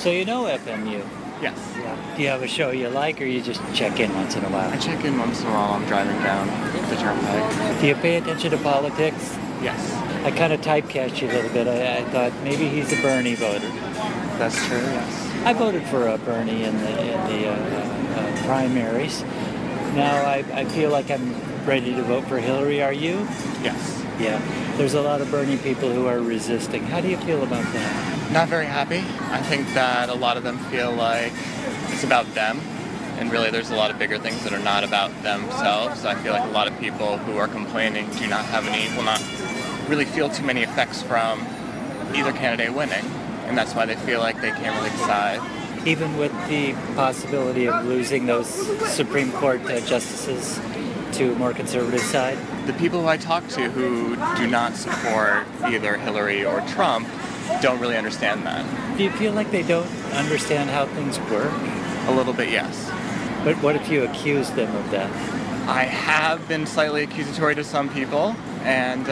So you know FMU? Yes. Yeah. Do you have a show you like, or you just check in once in a while? I check in once in a while. I'm driving down the turnpike. Do you pay attention to politics? Yes. I kind of typecast you a little bit. I thought maybe he's a Bernie voter. That's true, yes. I voted for Bernie in the primaries. Now I feel like I'm ready to vote for Hillary. Are you? Yes. Yeah. There's a lot of Bernie people who are resisting. How do you feel about that? Not very happy. I think that a lot of them feel like it's about them, and really there's a lot of bigger things that are not about themselves. I feel like a lot of people who are complaining will not really feel too many effects from either candidate winning, and that's why they feel like they can't really decide. Even with the possibility of losing those Supreme Court justices to a more conservative side? The people who I talk to who do not support either Hillary or Trump don't really understand that. Do you feel like they don't understand how things work? A little bit, yes. But what if you accuse them of that? I have been slightly accusatory to some people, and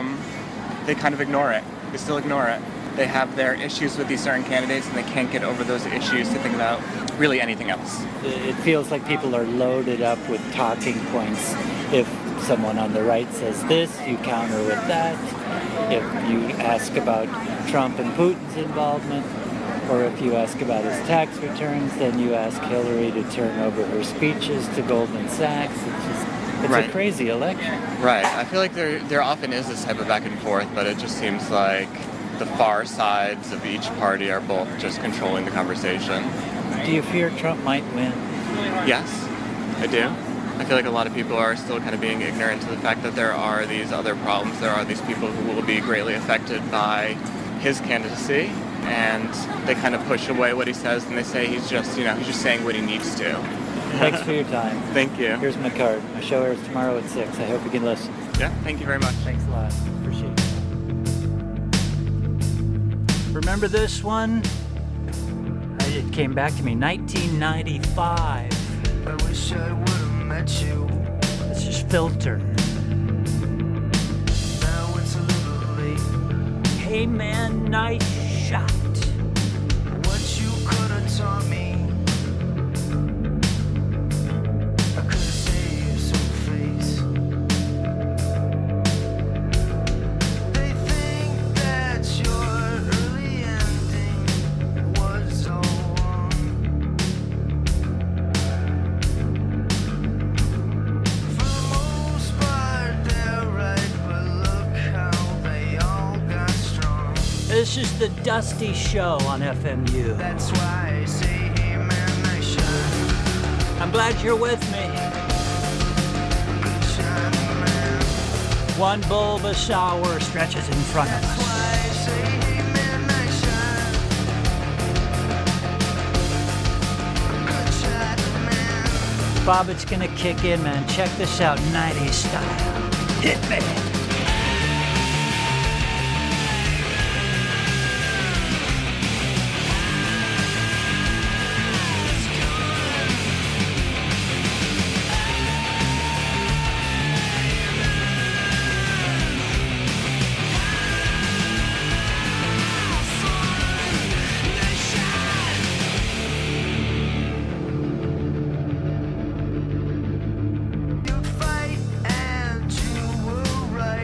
they kind of ignore it. They still ignore it. They have their issues with these certain candidates, and they can't get over those issues to think about really anything else. It feels like people are loaded up with talking points. If someone on the right says this, you counter with that. If you ask about Trump and Putin's involvement, or if you ask about his tax returns, then you ask Hillary to turn over her speeches to Goldman Sachs. It's Right. a crazy election. Right. I feel like there often is this type of back and forth, but it just seems like the far sides of each party are both just controlling the conversation. Do you fear Trump might win? Yes, I do. I feel like a lot of people are still kind of being ignorant to the fact that there are these other problems. There are these people who will be greatly affected by his candidacy, and they kind of push away what he says, and they say he's just saying what he needs to. Thanks for your time. Thank you. Here's my card. My show airs tomorrow at 6. I hope you can listen. Yeah, thank you very much. Thanks a lot. Appreciate it. Remember this one? It came back to me, 1995. I wish I would have met you. This is Filter. Now it's a little late. Hey man, nice shot. What you could have taught me, I could have saved some face. They think that your early ending was all wrong. For the most part, they're right, but look how they all got strong. This is the Dusty Show on FMU. That's why I say, hey man, nice shot. I'm glad you're with me. Good shot, man. One bulbous hour stretches in front of That's us. why I say, hey man, nice shot. Good shot, man. Bob, it's gonna kick in, man. Check this out, 90s style. Hit me. You fight and you will rise.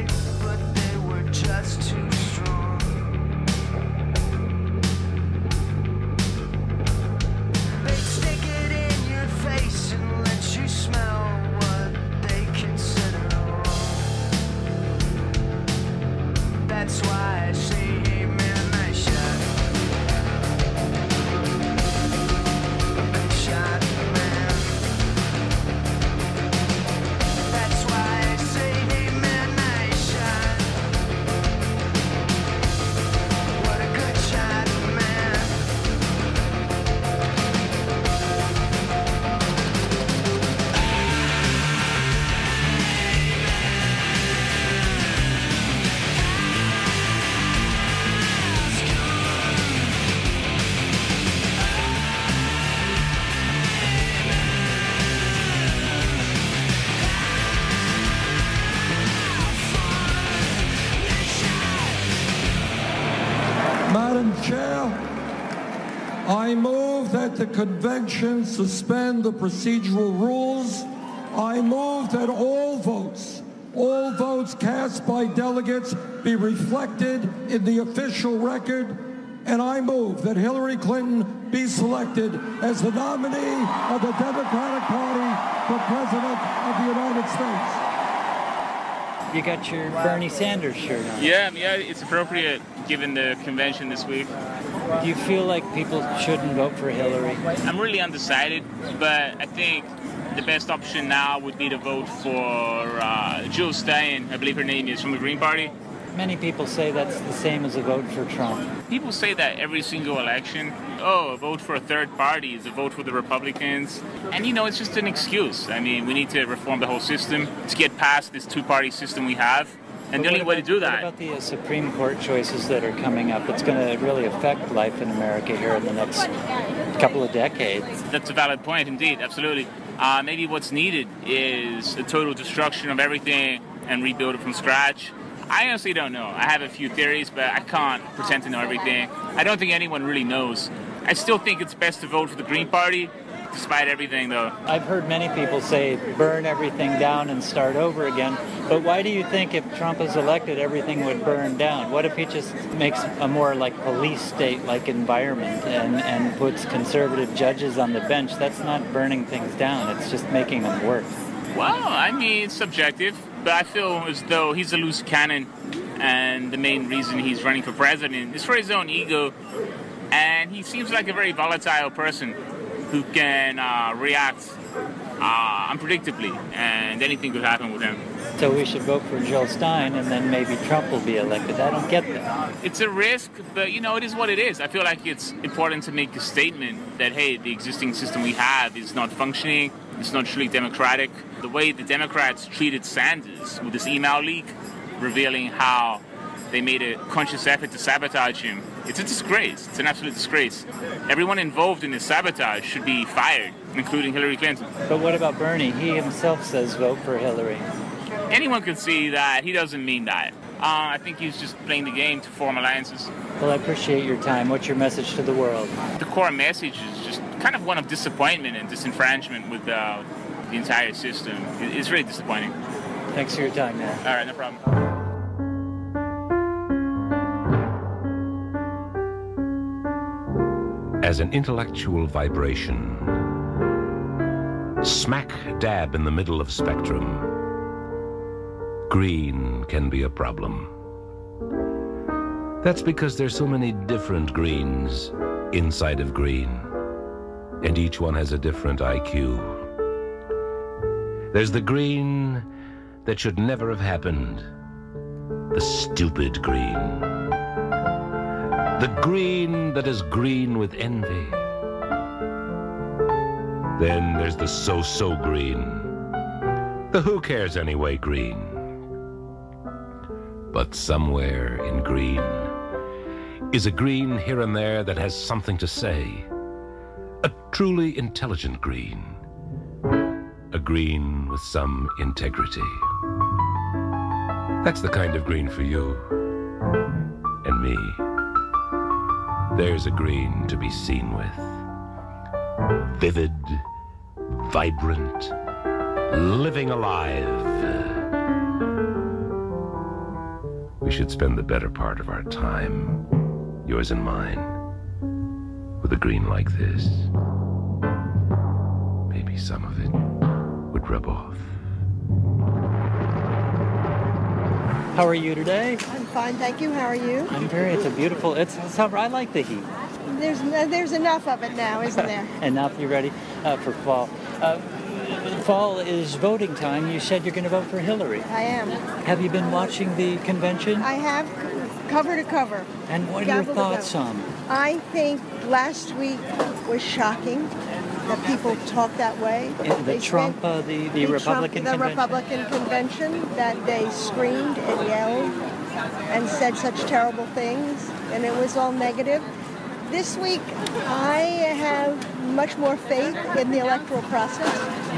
I move that the convention suspend the procedural rules. I move that all votes cast by delegates be reflected in the official record. And I move that Hillary Clinton be selected as the nominee of the Democratic Party for President of the United States. You got your Bernie Sanders shirt on. Yeah, it's appropriate given the convention this week. Do you feel like people shouldn't vote for Hillary? I'm really undecided, but I think the best option now would be to vote for Jill Stein, I believe her name is, from the Green Party. Many people say that's the same as a vote for Trump. People say that every single election. Oh, a vote for a third party is a vote for the Republicans. And, it's just an excuse. I mean, we need to reform the whole system to get past this two-party system we have. And the only way to do that... What about the Supreme Court choices that are coming up? It's going to really affect life in America here in the next couple of decades. That's a valid point, indeed. Absolutely. Maybe what's needed is a total destruction of everything and rebuild it from scratch. I honestly don't know. I have a few theories, but I can't pretend to know everything. I don't think anyone really knows. I still think it's best to vote for the Green Party, despite everything, though. I've heard many people say burn everything down and start over again. But why do you think if Trump is elected, everything would burn down? What if he just makes a more like police state-like environment and puts conservative judges on the bench? That's not burning things down. It's just making them worse. Well, I mean, it's subjective. But I feel as though he's a loose cannon, and the main reason he's running for president is for his own ego. And he seems like a very volatile person who can react unpredictably, and anything could happen with him. So we should vote for Jill Stein, and then maybe Trump will be elected. I don't get that. It's a risk, but it is what it is. I feel like it's important to make a statement that, hey, the existing system we have is not functioning. It's not truly democratic. The way the Democrats treated Sanders with this email leak revealing how they made a conscious effort to sabotage him, it's a disgrace. It's an absolute disgrace. Everyone involved in this sabotage should be fired, including Hillary Clinton. But what about Bernie? He himself says vote for Hillary. Anyone can see that he doesn't mean that. I think he's just playing the game to form alliances. Well, I appreciate your time. What's your message to the world? The core message is just kind of one of disappointment and disenfranchisement with the entire system. It's really disappointing. Thanks for your time, man. All right, no problem. As an intellectual vibration, smack dab in the middle of spectrum, green can be a problem. That's because there's so many different greens inside of green, and each one has a different IQ. There's the green that should never have happened, the stupid green. The green that is green with envy. Then there's the so-so green, the who cares anyway green. But somewhere in green is a green here and there that has something to say. A truly intelligent green. A green with some integrity. That's the kind of green for you and me. There's a green to be seen with. Vivid, vibrant, living alive. We should spend the better part of our time, yours and mine, with a green like this. Maybe some of it would rub off. How are you today? I'm fine, thank you. How are you? It's a beautiful, it's summer. I like the heat. There's enough of it now, isn't there? Enough, you ready for fall? Fall is voting time. You said you're going to vote for Hillary. I am. Have you been watching the convention? I have, cover to cover. And what are your thoughts on? I think last week was shocking that people talk that way. The Trump, the Republican Trump, convention? the Republican convention, that they screamed and yelled and said such terrible things, and it was all negative. This week, I have much more faith in the electoral process.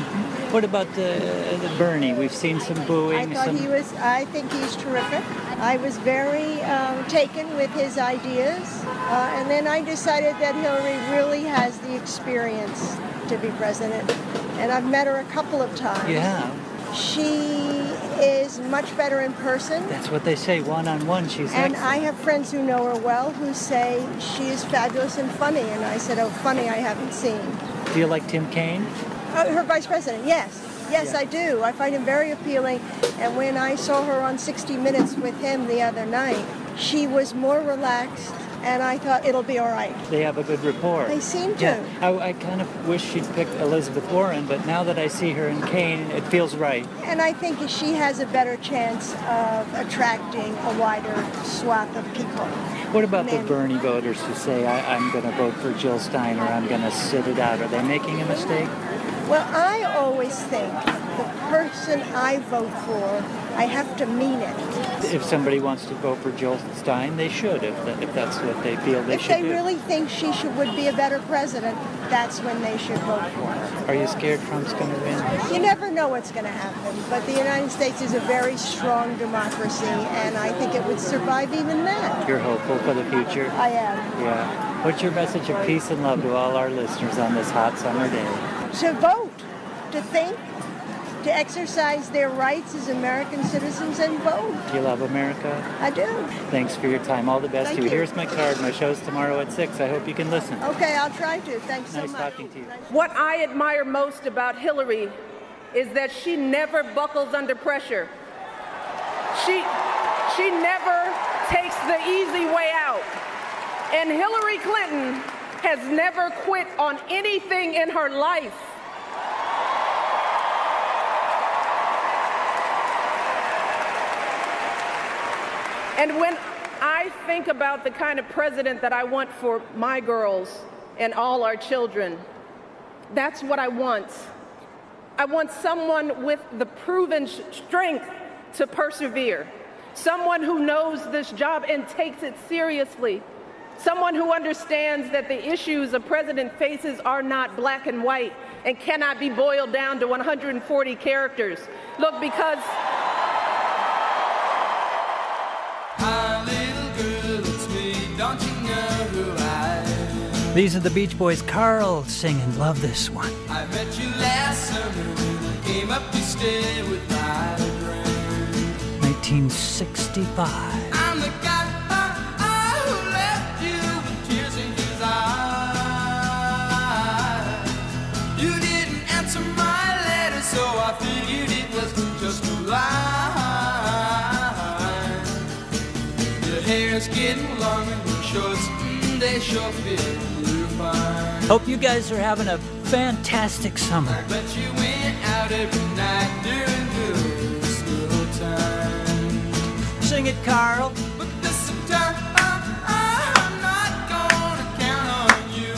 What about the Bernie? We've seen some booing. I think he's terrific. I was very taken with his ideas. And then I decided that Hillary really has the experience to be president. And I've met her a couple of times. Yeah. She is much better in person. That's what they say, one-on-one, she's And excellent. I have friends who know her well who say she is fabulous and funny. And I said, oh, funny I haven't seen. Do you like Tim Kaine? Her vice president, yes. Yes, Yeah. I do. I find him very appealing. And when I saw her on 60 Minutes with him the other night, she was more relaxed, and I thought it'll be all right. They have a good rapport. They seem to. Yeah. I kind of wish she'd picked Elizabeth Warren, but now that I see her in Kaine, it feels right. And I think she has a better chance of attracting a wider swath of people. What about the Men. Bernie voters who say, I'm going to vote for Jill Stein or I'm going to sit it out? Are they making a mistake? Well, I always think the person I vote for, I have to mean it. If somebody wants to vote for Jill Stein, they should, if that's what they feel they If should they do. really think she would be a better president, that's when they should vote for her. Are you scared Trump's going to win? You never know what's going to happen, but the United States is a very strong democracy, and I think it would survive even that. You're hopeful for the future? I am. Yeah. What's your message of peace and love to all our listeners on this hot summer day? To vote, to think, to exercise their rights as American citizens and vote. Do you love America? I do. Thanks for your time. All the best Thank to you. you. Here's my card. My show's tomorrow at 6. I hope you can listen. Okay, I'll try to. Thanks so Nice much. talking to you. What I admire most about Hillary is that she never buckles under pressure. She never takes the easy way out. And Hillary Clinton has never quit on anything in her life. And when I think about the kind of president that I want for my girls and all our children, that's what I want. I want someone with the proven strength to persevere, someone who knows this job and takes it seriously, someone who understands that the issues a president faces are not black and white and cannot be boiled down to 140 characters. Look, because Don't you know who I am? These are the Beach Boys. Carl singing. Love this one. I met you last summer when I came up to stay with my friend. 1965. I'm the guy who left you with tears in his eyes. You didn't answer my letter, so I figured it was just a lie. Your hair's getting longer, your shorts, they sure fit you fine. Hope you guys are having a fantastic summer. But you went out every night during good school time. Sing it, Carl. But this time I'm not gonna count on you.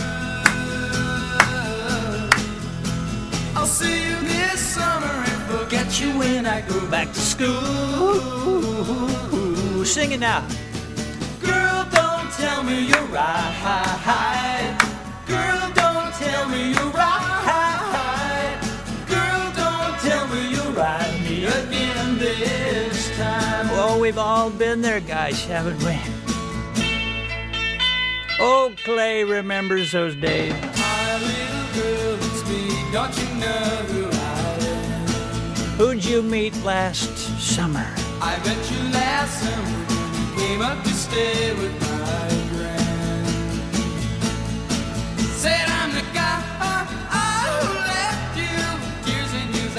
I'll see you this summer and forget you when I go Back to school. Sing it now. Girl, don't tell me you're right. Girl, don't tell me you're right. Girl, don't tell me you'll ride me again this time. Oh, we've all been there, guys, haven't we? Oh, Clay remembers those days. My little girl, it's me. Don't you know who I am? Who'd you meet last summer? I met you last summer when you came up to stay with my friend. Said I'm the guy who left you with tears in his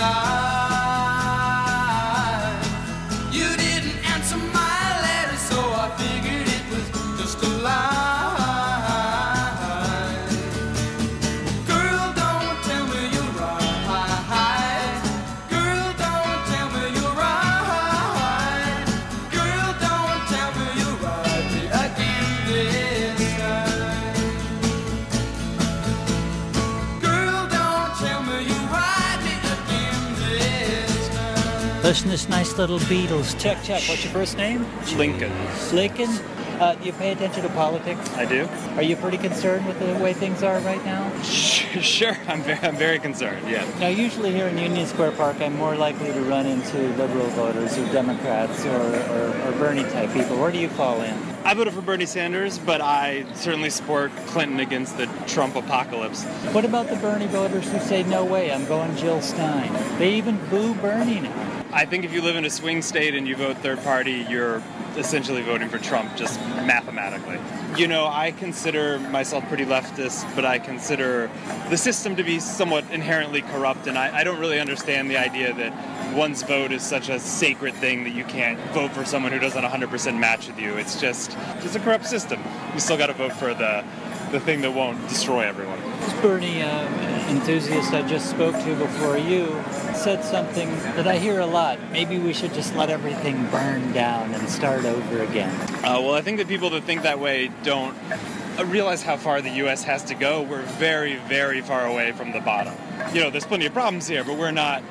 eyes. You didn't answer my letter, so I figured it was just a lie. Girl, don't tell me you're right. Girl, don't tell me you're right. Girl, don't tell me you'll ride me again this time. Girl, don't tell me you'll ride me again this time. Listen to this nice little Beatles touch. Check. What's your first name? Lincoln. Lincoln? You pay attention to politics? I do. Are you pretty concerned with the way things are right now? Sure, I'm very concerned, yeah. Now, usually here in Union Square Park, I'm more likely to run into liberal voters or Democrats or Bernie-type people. Where do you fall in? I voted for Bernie Sanders, but I certainly support Clinton against the Trump apocalypse. What about the Bernie voters who say, no way, I'm going Jill Stein? They even boo Bernie now. I think if you live in a swing state and you vote third party, you're essentially voting for Trump, just mathematically. You know, I consider myself pretty leftist, but I consider the system to be somewhat inherently corrupt, and I don't really understand the idea that one's vote is such a sacred thing that you can't vote for someone who doesn't 100% match with you. It's just a corrupt system. You still got to vote for the thing that won't destroy everyone. This Bernie enthusiast I just spoke to before you said something that I hear a lot. Maybe we should just let everything burn down and start over again. Well, I think that people that think that way don't realize how far the U.S. has to go. We're very, very far away from the bottom. You know, there's plenty of problems here, but we're not...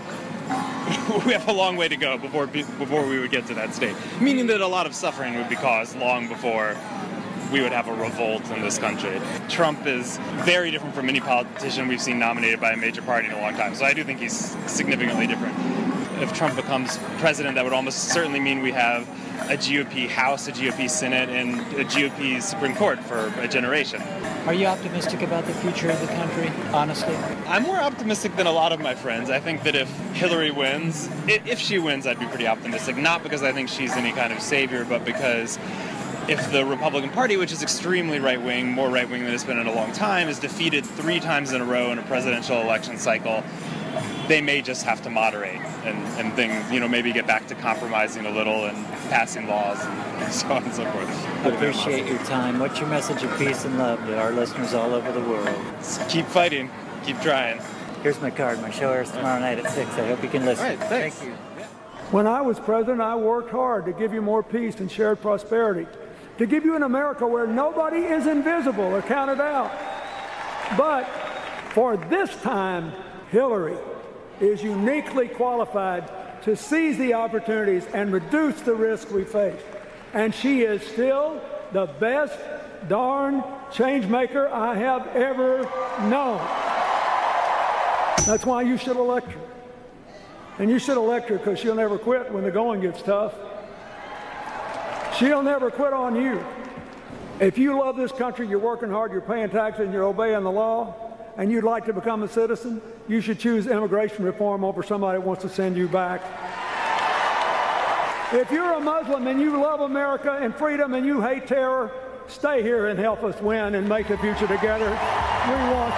we have a long way to go before we would get to that state. Meaning that a lot of suffering would be caused long before we would have a revolt in this country. Trump is very different from any politician we've seen nominated by a major party in a long time. So I do think he's significantly different. If Trump becomes president, that would almost certainly mean we have a GOP House, a GOP Senate, and a GOP Supreme Court for a generation. Are you optimistic about the future of the country, honestly? I'm more optimistic than a lot of my friends. I think that if Hillary wins, if she wins, I'd be pretty optimistic. Not because I think she's any kind of savior, but because if the Republican Party, which is extremely right-wing, more right-wing than it's been in a long time, is defeated 3 times in a row in a presidential election cycle, they may just have to moderate and things, you know, maybe get back to compromising a little and passing laws and so on and so forth. I appreciate your time. What's your message of peace and love to our listeners all over the world? Keep fighting. Keep trying. Here's my card. My show airs tomorrow night at 6. I hope you can listen. All right, thanks. Thank you. When I was president, I worked hard to give you more peace and shared prosperity, to give you an America where nobody is invisible or counted out. But for this time, Hillary is uniquely qualified to seize the opportunities and reduce the risk we face. And she is still the best darn change maker I have ever known. That's why you should elect her. And you should elect her because she'll never quit when the going gets tough. She'll never quit on you. If you love this country, you're working hard, you're paying taxes, and you're obeying the law, and you'd like to become a citizen, you should choose immigration reform over somebody that wants to send you back. If you're a Muslim and you love America and freedom and you hate terror, stay here and help us win and make the future together. We want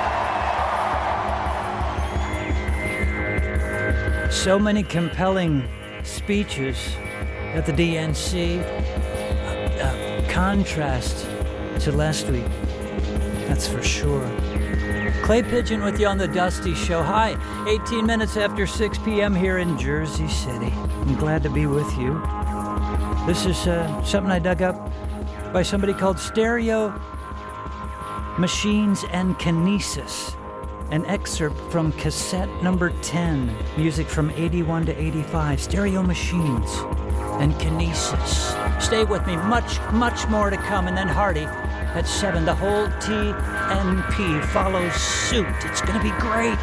you. So many compelling speeches at the DNC. Contrast to last week, that's for sure. Clay Pigeon with you on the Dusty Show. Hi, 18 minutes after 6 p.m. here in Jersey City. I'm glad to be with you. This is something I dug up by somebody called Stereo Machines and Kinesis. An excerpt from cassette number 10, music from 81 to 85, Stereo Machines and Kinesis. Stay with me, much, much more to come, and then Hardy at 7. The whole TNP follows suit. It's going to be great.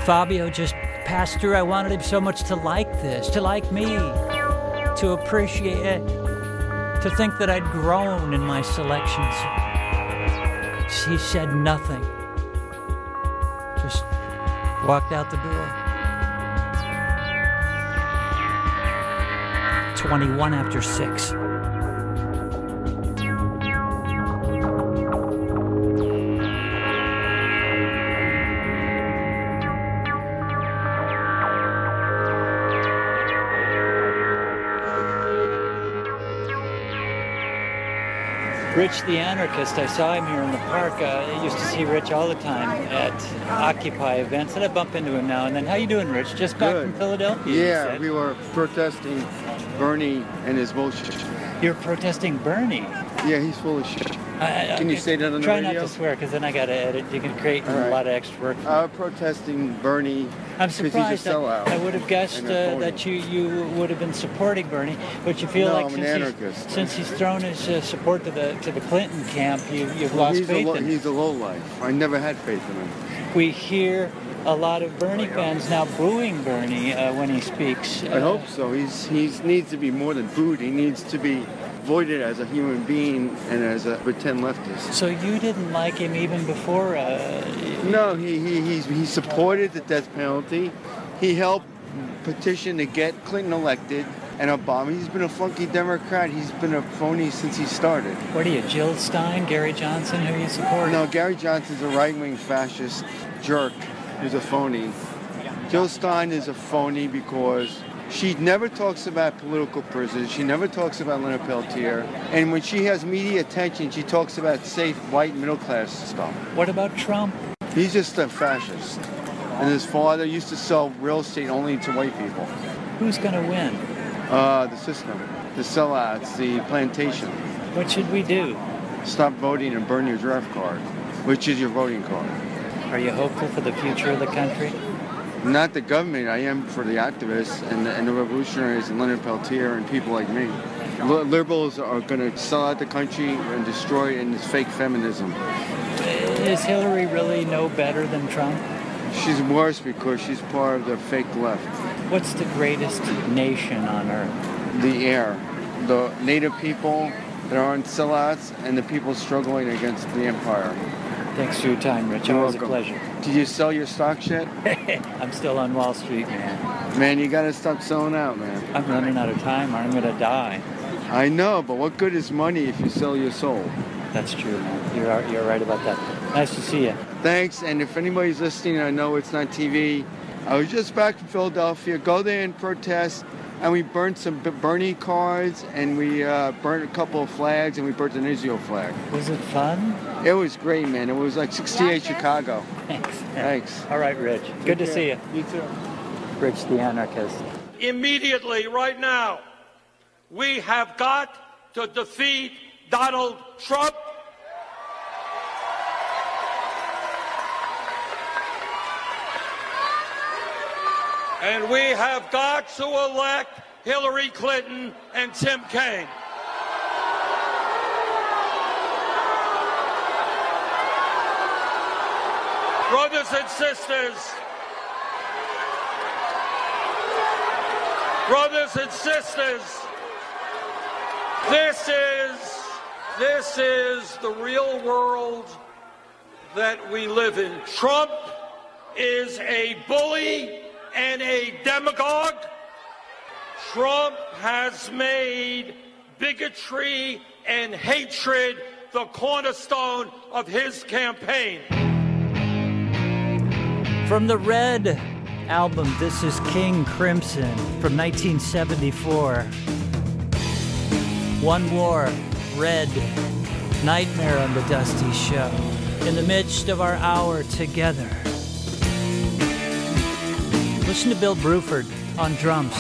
Fabio just passed through. I wanted him so much to like this, to like me, to appreciate it, to think that I'd grown in my selections. He said nothing. Just walked out the door. 21 after 6. Rich the Anarchist, I saw him here in the park. I used to see Rich all the time at Occupy events, and I bump into him now and then. How you doing, Rich? Just back from Philadelphia? Yeah, we were protesting Bernie and his bullshit. You're protesting Bernie? Yeah, he's full of shit. Can you say that on the Try radio? not to swear, because then I got to edit. You can create a lot of extra work. Protesting Bernie. I'm surprised. He's a sellout. I would have guessed that you would have been supporting Bernie, but you feel like I'm an anarchist. Since he's thrown his support to the Clinton camp, you've lost faith in him. He's a lowlife. I never had faith in him. We hear a lot of Bernie fans now booing Bernie when he speaks. I hope so. He needs to be more than booed. He needs to be voided as a human being and as a pretend leftist. So you didn't like him even before? No, he supported the death penalty. He helped petition to get Clinton elected and Obama. He's been a funky Democrat. He's been a phony since he started. What are you, Jill Stein, Gary Johnson? Who are you supporting? No, Gary Johnson's a right-wing fascist jerk who's a phony. Jill Stein is a phony because she never talks about political prisoners. She never talks about Leonard Peltier. And when she has media attention, she talks about safe white middle-class stuff. What about Trump? He's just a fascist. And his father used to sell real estate only to white people. Who's going to win? The system, the sellouts, the plantation. What should we do? Stop voting and burn your draft card, which is your voting card. Are you hopeful for the future of the country? Not the government. I am for the activists and the revolutionaries and Leonard Peltier and people like me. Liberals are going to sell out the country and destroy it in this fake feminism. Is Hillary really no better than Trump? She's worse because she's part of the fake left. What's the greatest nation on earth? The air. The native people that aren't sellouts and the people struggling against the empire. Thanks for your time, Rich. Always a pleasure. Did you sell your stock yet? I'm still on Wall Street, man. Man, you gotta stop selling out, man. I'm running out of time or I'm gonna die. I know, but what good is money if you sell your soul? That's true, man. You're right about that. Nice to see you. Thanks, and if anybody's listening, I know it's not TV. I was just back from Philadelphia. Go there and protest. And we burned some Bernie cards, and we burned a couple of flags, and we burnt an Israel flag. Was it fun? It was great, man. It was like 68 Chicago. Thanks. All right, Rich. Good to see you. You too. Rich the Anarchist. Immediately, right now, we have got to defeat Donald Trump. And we have got to elect Hillary Clinton and Tim Kaine. Brothers and sisters, this is the real world that we live in. Trump is a bully and a demagogue. Trump has made bigotry and hatred the cornerstone of his campaign. From the Red album, this is King Crimson from 1974. One more, Red, Nightmare on the Dusty Show. In the midst of our hour together. Listen to Bill Bruford on drums.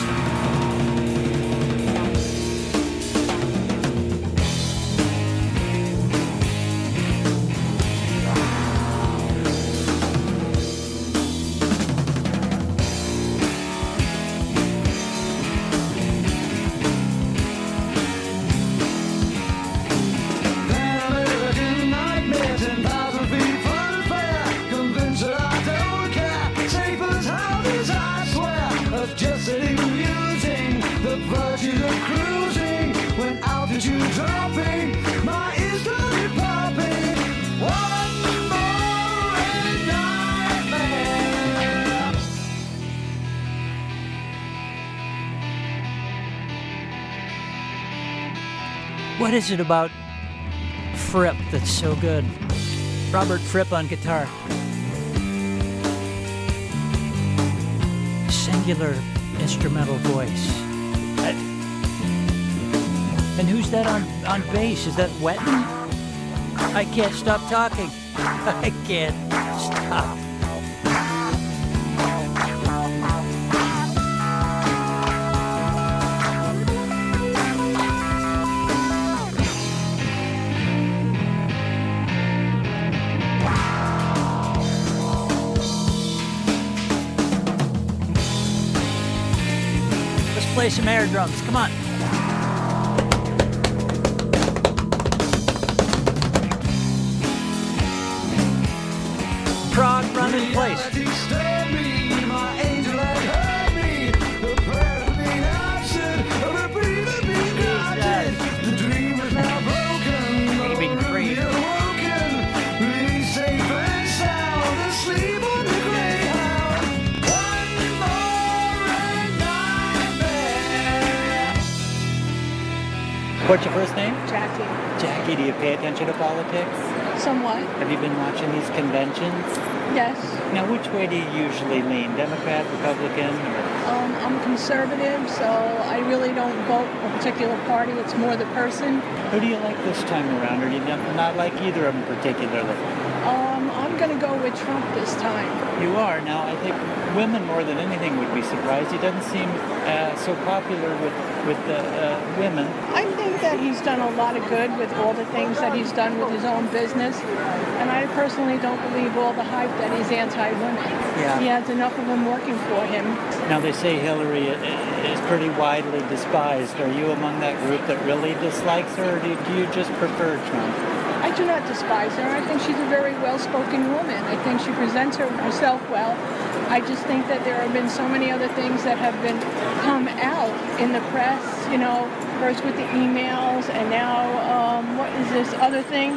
Nightmares and 1,000 feet from the fair. Convinced that I don't care. Safe as What is it about Fripp that's so good? Robert Fripp on guitar. Singular instrumental voice. And who's that on bass? Is that Wetton? I can't stop talking. I can't stop. Play some air drums, come on. Prague run in place. What's your first name? Jackie. Jackie, do you pay attention to politics? Somewhat. Have you been watching these conventions? Yes. Now, which way do you usually lean? Democrat, Republican, or? I'm conservative, so I really don't vote a particular party. It's more the person. Who do you like this time around? Or do you not like either of them particularly? I'm going to go with Trump this time. You are? Now, I think women more than anything would be surprised. He doesn't seem so popular with women. I think that he's done a lot of good with all the things that he's done with his own business. And I personally don't believe all the hype that he's anti-women. Yeah. He has enough of them working for him. Now, they say Hillary is pretty widely despised. Are you among that group that really dislikes her, or do you just prefer Trump? I do not despise her. I think she's a very well-spoken woman. I think she presents herself well. I just think that there have been so many other things that have been come out in the press, first with the emails, and now, what is this other thing?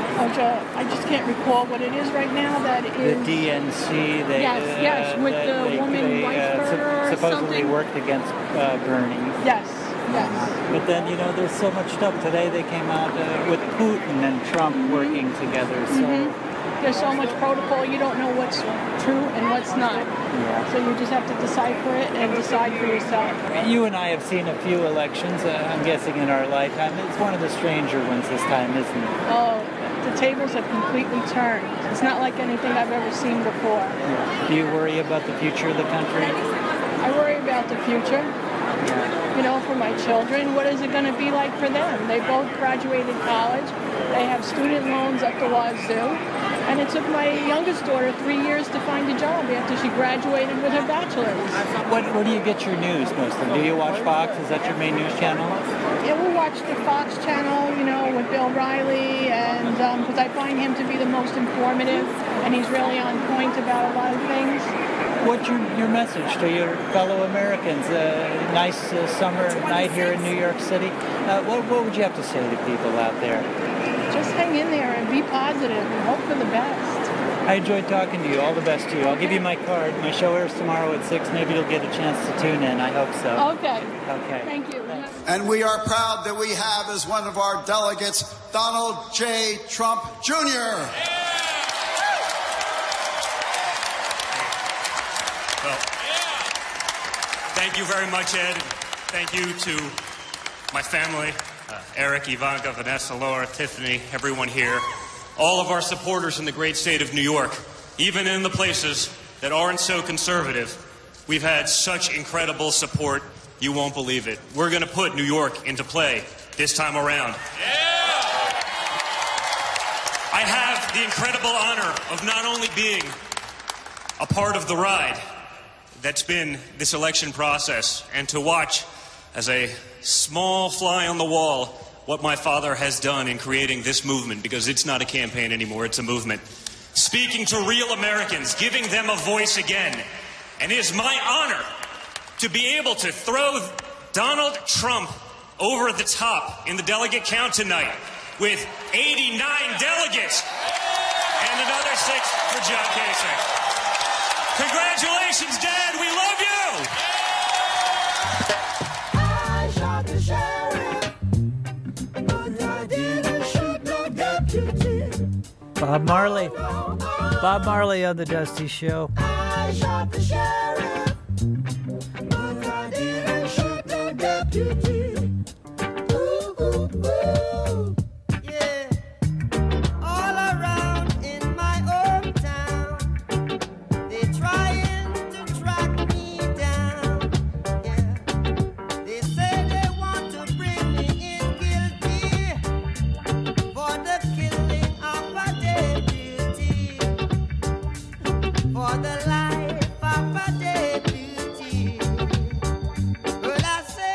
I just can't recall what it is right now. That is the DNC. Yes, with the woman Weisberger or supposedly something. worked against Bernie. Yes. But then, there's so much stuff. Today they came out with Putin and Trump working together. So there's so much protocol, you don't know what's true and what's not. Yeah. So you just have to decipher it and decide for yourself. You and I have seen a few elections, I'm guessing, in our lifetime. It's one of the stranger ones this time, isn't it? Oh, the tables have completely turned. It's not like anything I've ever seen before. Yeah. Do you worry about the future of the country? I worry about the future. For my children, what is it going to be like for them? They both graduated college. They have student loans up the wazoo. And it took my youngest daughter 3 years to find a job after she graduated with her bachelor's. Where do you get your news mostly? Do you watch Fox? Is that your main news channel? Yeah, we'll watch the Fox channel, with Bill Riley, and because I find him to be the most informative, and he's really on point about a lot of things. What's your message to your fellow Americans? Nice summer night here in New York City. What would you have to say to people out there? Just hang in there and be positive and hope for the best. I enjoyed talking to you. All the best to you. I'll give you my card. My show airs tomorrow at 6. Maybe you'll get a chance to tune in. I hope so. Okay. Thank you. And we are proud that we have as one of our delegates, Donald J. Trump Jr. Well, thank you very much, Ed. Thank you to my family, Eric, Ivanka, Vanessa, Laura, Tiffany, everyone here, all of our supporters in the great state of New York, even in the places that aren't so conservative. We've had such incredible support, you won't believe it. We're going to put New York into play this time around. I have the incredible honor of not only being a part of the ride that's been this election process, and to watch as a small fly on the wall what my father has done in creating this movement, because it's not a campaign anymore, it's a movement. Speaking to real Americans, giving them a voice again. And it is my honor to be able to throw Donald Trump over the top in the delegate count tonight with 89 delegates and another 6 for John Kasich. Congratulations, Dad. We love you. I shot the sheriff, put Bob Marley. Bob Marley on the Dusty Show. I shot the sheriff, but I didn't shoot the deputy. Ooh, ooh, ooh. Yeah, all around in my hometown, they're trying to track me down. Yeah, they say they want to bring me in guilty for the killing of a deputy, for the life of a deputy. Well, I say,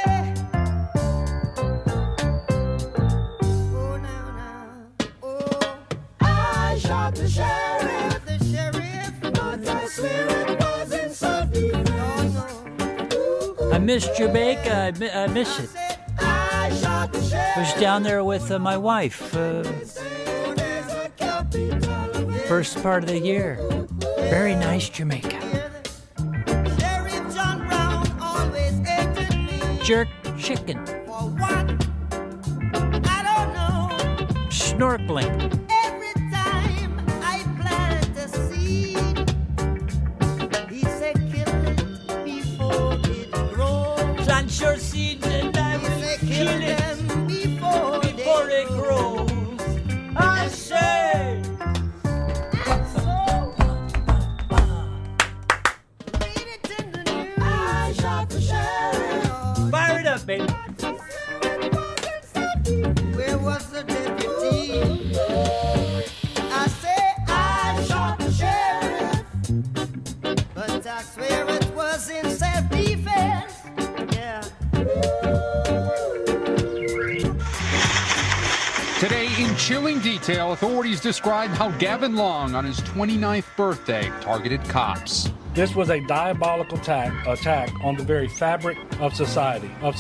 oh, now, oh, I shot the sheriff, but I swear it wasn't self-defense. I miss Jamaica. I miss it. I shot the sheriff. I was down there with my wife first part of the year. Very nice Jamaica. Sheriff John Brown always hated me. Jerk chicken. For what? I don't know. Snorkeling. Every time I plant a seed, he said kill it before it grows. Plant your seeds and I will kill it before it grows. I say. I shot the sheriff. Fire it up, baby. Where was the deputy? I say I shot the sheriff, but I swear it was in self-defense. Yeah. Today, in chilling detail, authorities described how Gavin Long, on his 29th birthday, targeted cops. This was a diabolical attack on the very fabric of society. What's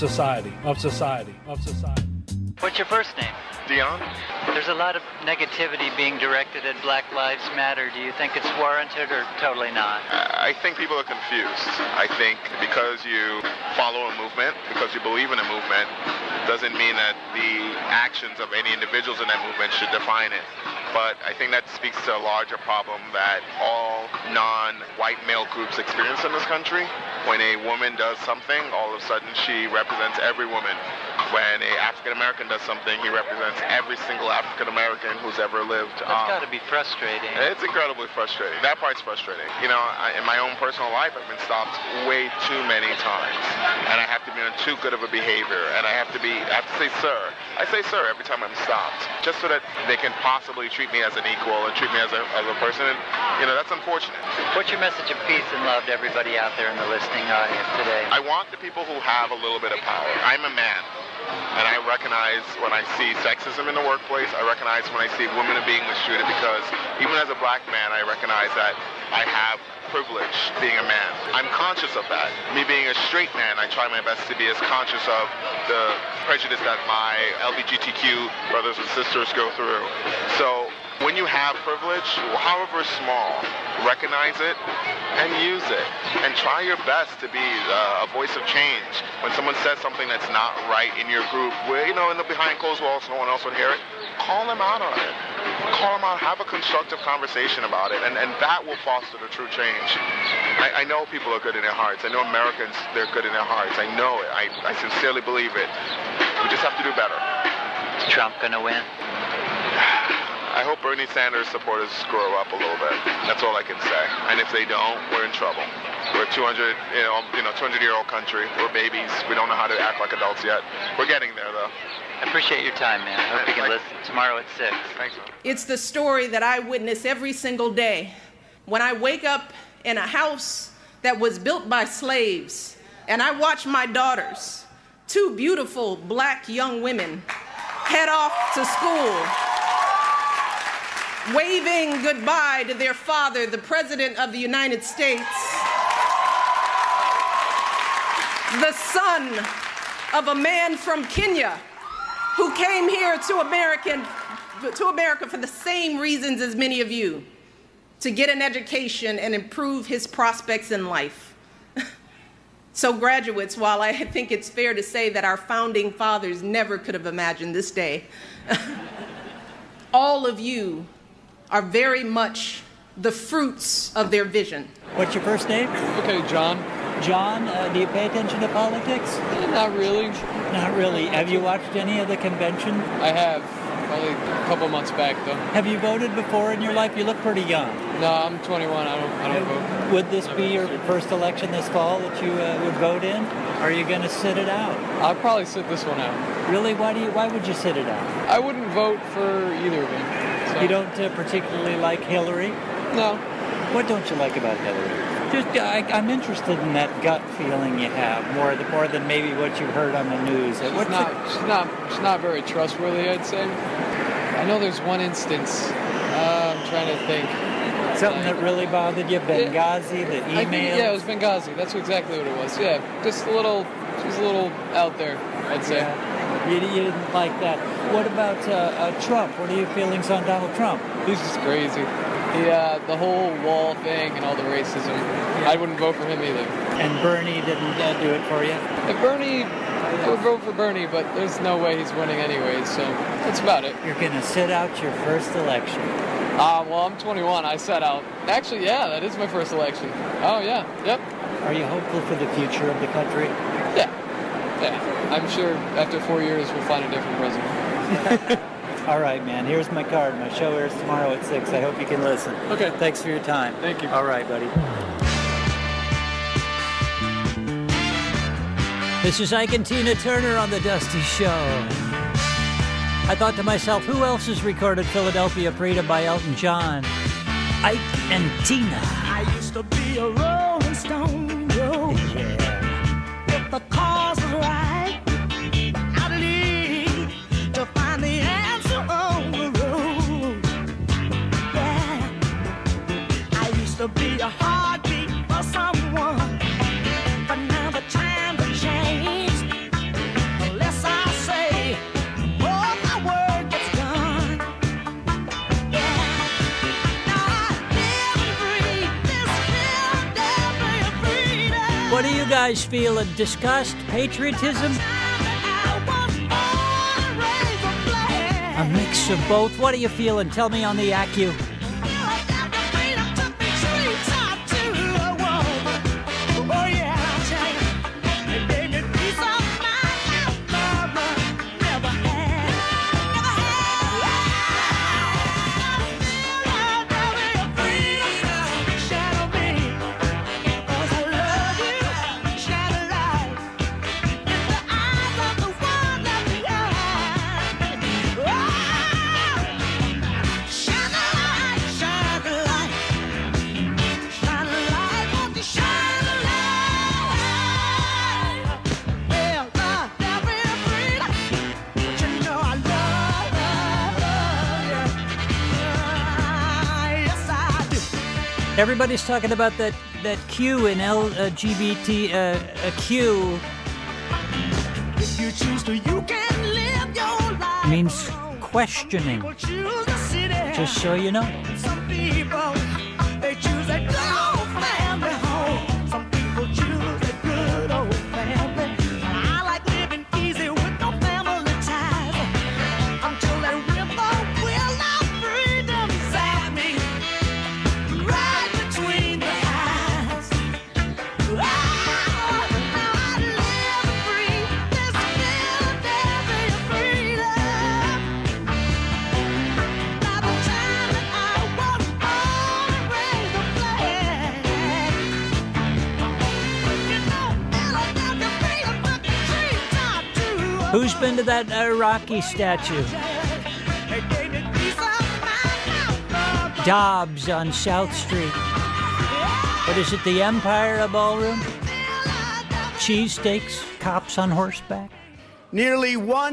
your first name? Dion? There's a lot of negativity being directed at Black Lives Matter. Do you think it's warranted or totally not? I think people are confused. I think because you follow a movement, because you believe in a movement, doesn't mean that the actions of any individuals in that movement should define it. But I think that speaks to a larger problem that all non-white male groups experience in this country. When a woman does something, all of a sudden she represents every woman. When an African-American does something, he represents every single African-American who's ever lived. That's got to be frustrating. It's incredibly frustrating. That part's frustrating. You know, in my own personal life, I've been stopped way too many times. And I have to be on too good of a behavior. And I have to say sir. I say sir every time I'm stopped. Just so that they can possibly treat me as an equal and treat me as a person. And, you know, that's unfortunate. What's your message of peace and love to everybody out there in the listening audience today? I want the people who have a little bit of power. I'm a man. And I recognize when I see sexism in the workplace, I recognize when I see women being mistreated, because even as a black man, I recognize that I have privilege being a man. I'm conscious of that. Me being a straight man, I try my best to be as conscious of the prejudice that my LGBTQ brothers and sisters go through. So when you have privilege, however small, recognize it and use it. And try your best to be a voice of change. When someone says something that's not right in your group, where, you know, in the behind closed walls, no one else would hear it, call them out on it. Call them out, have a constructive conversation about it, and that will foster the true change. I know people are good in their hearts. I know Americans, they're good in their hearts. I know it. I sincerely believe it. We just have to do better. Is Trump going to win? I hope Bernie Sanders supporters grow up a little bit. That's all I can say. And if they don't, we're in trouble. We're a 200-year-old country. We're babies. We don't know how to act like adults yet. We're getting there, though. I appreciate your time, man. I hope you can listen tomorrow at 6. Thanks, man. It's the story that I witness every single day. When I wake up in a house that was built by slaves, and I watch my daughters, 2 beautiful black young women, head off to school, waving goodbye to their father, the President of the United States, the son of a man from Kenya who came here to America for the same reasons as many of you, to get an education and improve his prospects in life. So graduates, while I think it's fair to say that our founding fathers never could have imagined this day, all of you are very much the fruits of their vision. What's your first name? Okay, John. John, do you pay attention to politics? Not really. Not really. Have you watched any of the convention? I have. Probably a couple months back, though. Have you voted before in your life? You look pretty young. No, I'm 21. I don't vote. Would this be your first election this fall that you would vote in? Or are you going to sit it out? I'll probably sit this one out. Really? Why would you sit it out? I wouldn't vote for either of them. So. You don't particularly like Hillary? No. What don't you like about Hillary? Just, I'm interested in that gut feeling you have more than maybe what you've heard on the news. She's not very trustworthy, I'd say. I know there's one instance. I'm trying to think. Something that really bothered you, Benghazi, the email. Yeah, it was Benghazi. That's exactly what it was. Yeah, just a little. She's a little out there, I'd say. Yeah. You didn't like that. What about Trump? What are your feelings on Donald Trump? He's just crazy. The whole wall thing and all the racism. Yeah. I wouldn't vote for him either. And Bernie didn't do it for you? I would vote for Bernie, but there's no way he's winning anyways, so that's about it. You're going to sit out your first election. Well, I'm 21. I sat out. Actually, yeah, that is my first election. Oh, yeah. Yep. Are you hopeful for the future of the country? Yeah. I'm sure after 4 years we'll find a different president. All right, man. Here's my card. My show airs tomorrow at 6. I hope you can listen. Okay. Thanks for your time. Thank you. All right, buddy. This is Ike and Tina Turner on The Dusty Show. I thought to myself, who else has recorded Philadelphia Freedom by Elton John? Ike and Tina. I used to be a rolling stone, yeah. If the cause was right, I'd leave to find the answer on the road. Yeah, I used to be a heartbeat for someone, but now the time to change. Unless I say, oh, my word gets done. Yeah, now I live and breathe this Philadelphia freedom. What do you guys feel? Disgust? Patriotism? A mix of both. What are you feeling? Tell me on the ACU. Everybody's talking about that Q in LGBT Q. If you choose to, you can live your life. Means questioning. Just so you know. Some people, they choose a good old family home. Some people choose a good old family. I like living easy with no family ties. Until that whippoorwill of freedom zapped me right between the eyes. Now I live and breathe this Philadelphia freedom. By the time that I was born and raised a flag, you know, Philadelphia freedom put the treetop to. Who's been to that Rocky statue? Dobbs on South Street. What is it, the Empire Ballroom? Cheesesteaks, cops on horseback. Nearly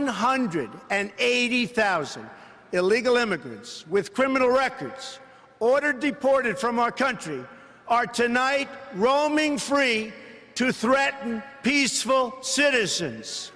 180,000 illegal immigrants with criminal records ordered deported from our country are tonight roaming free to threaten peaceful citizens.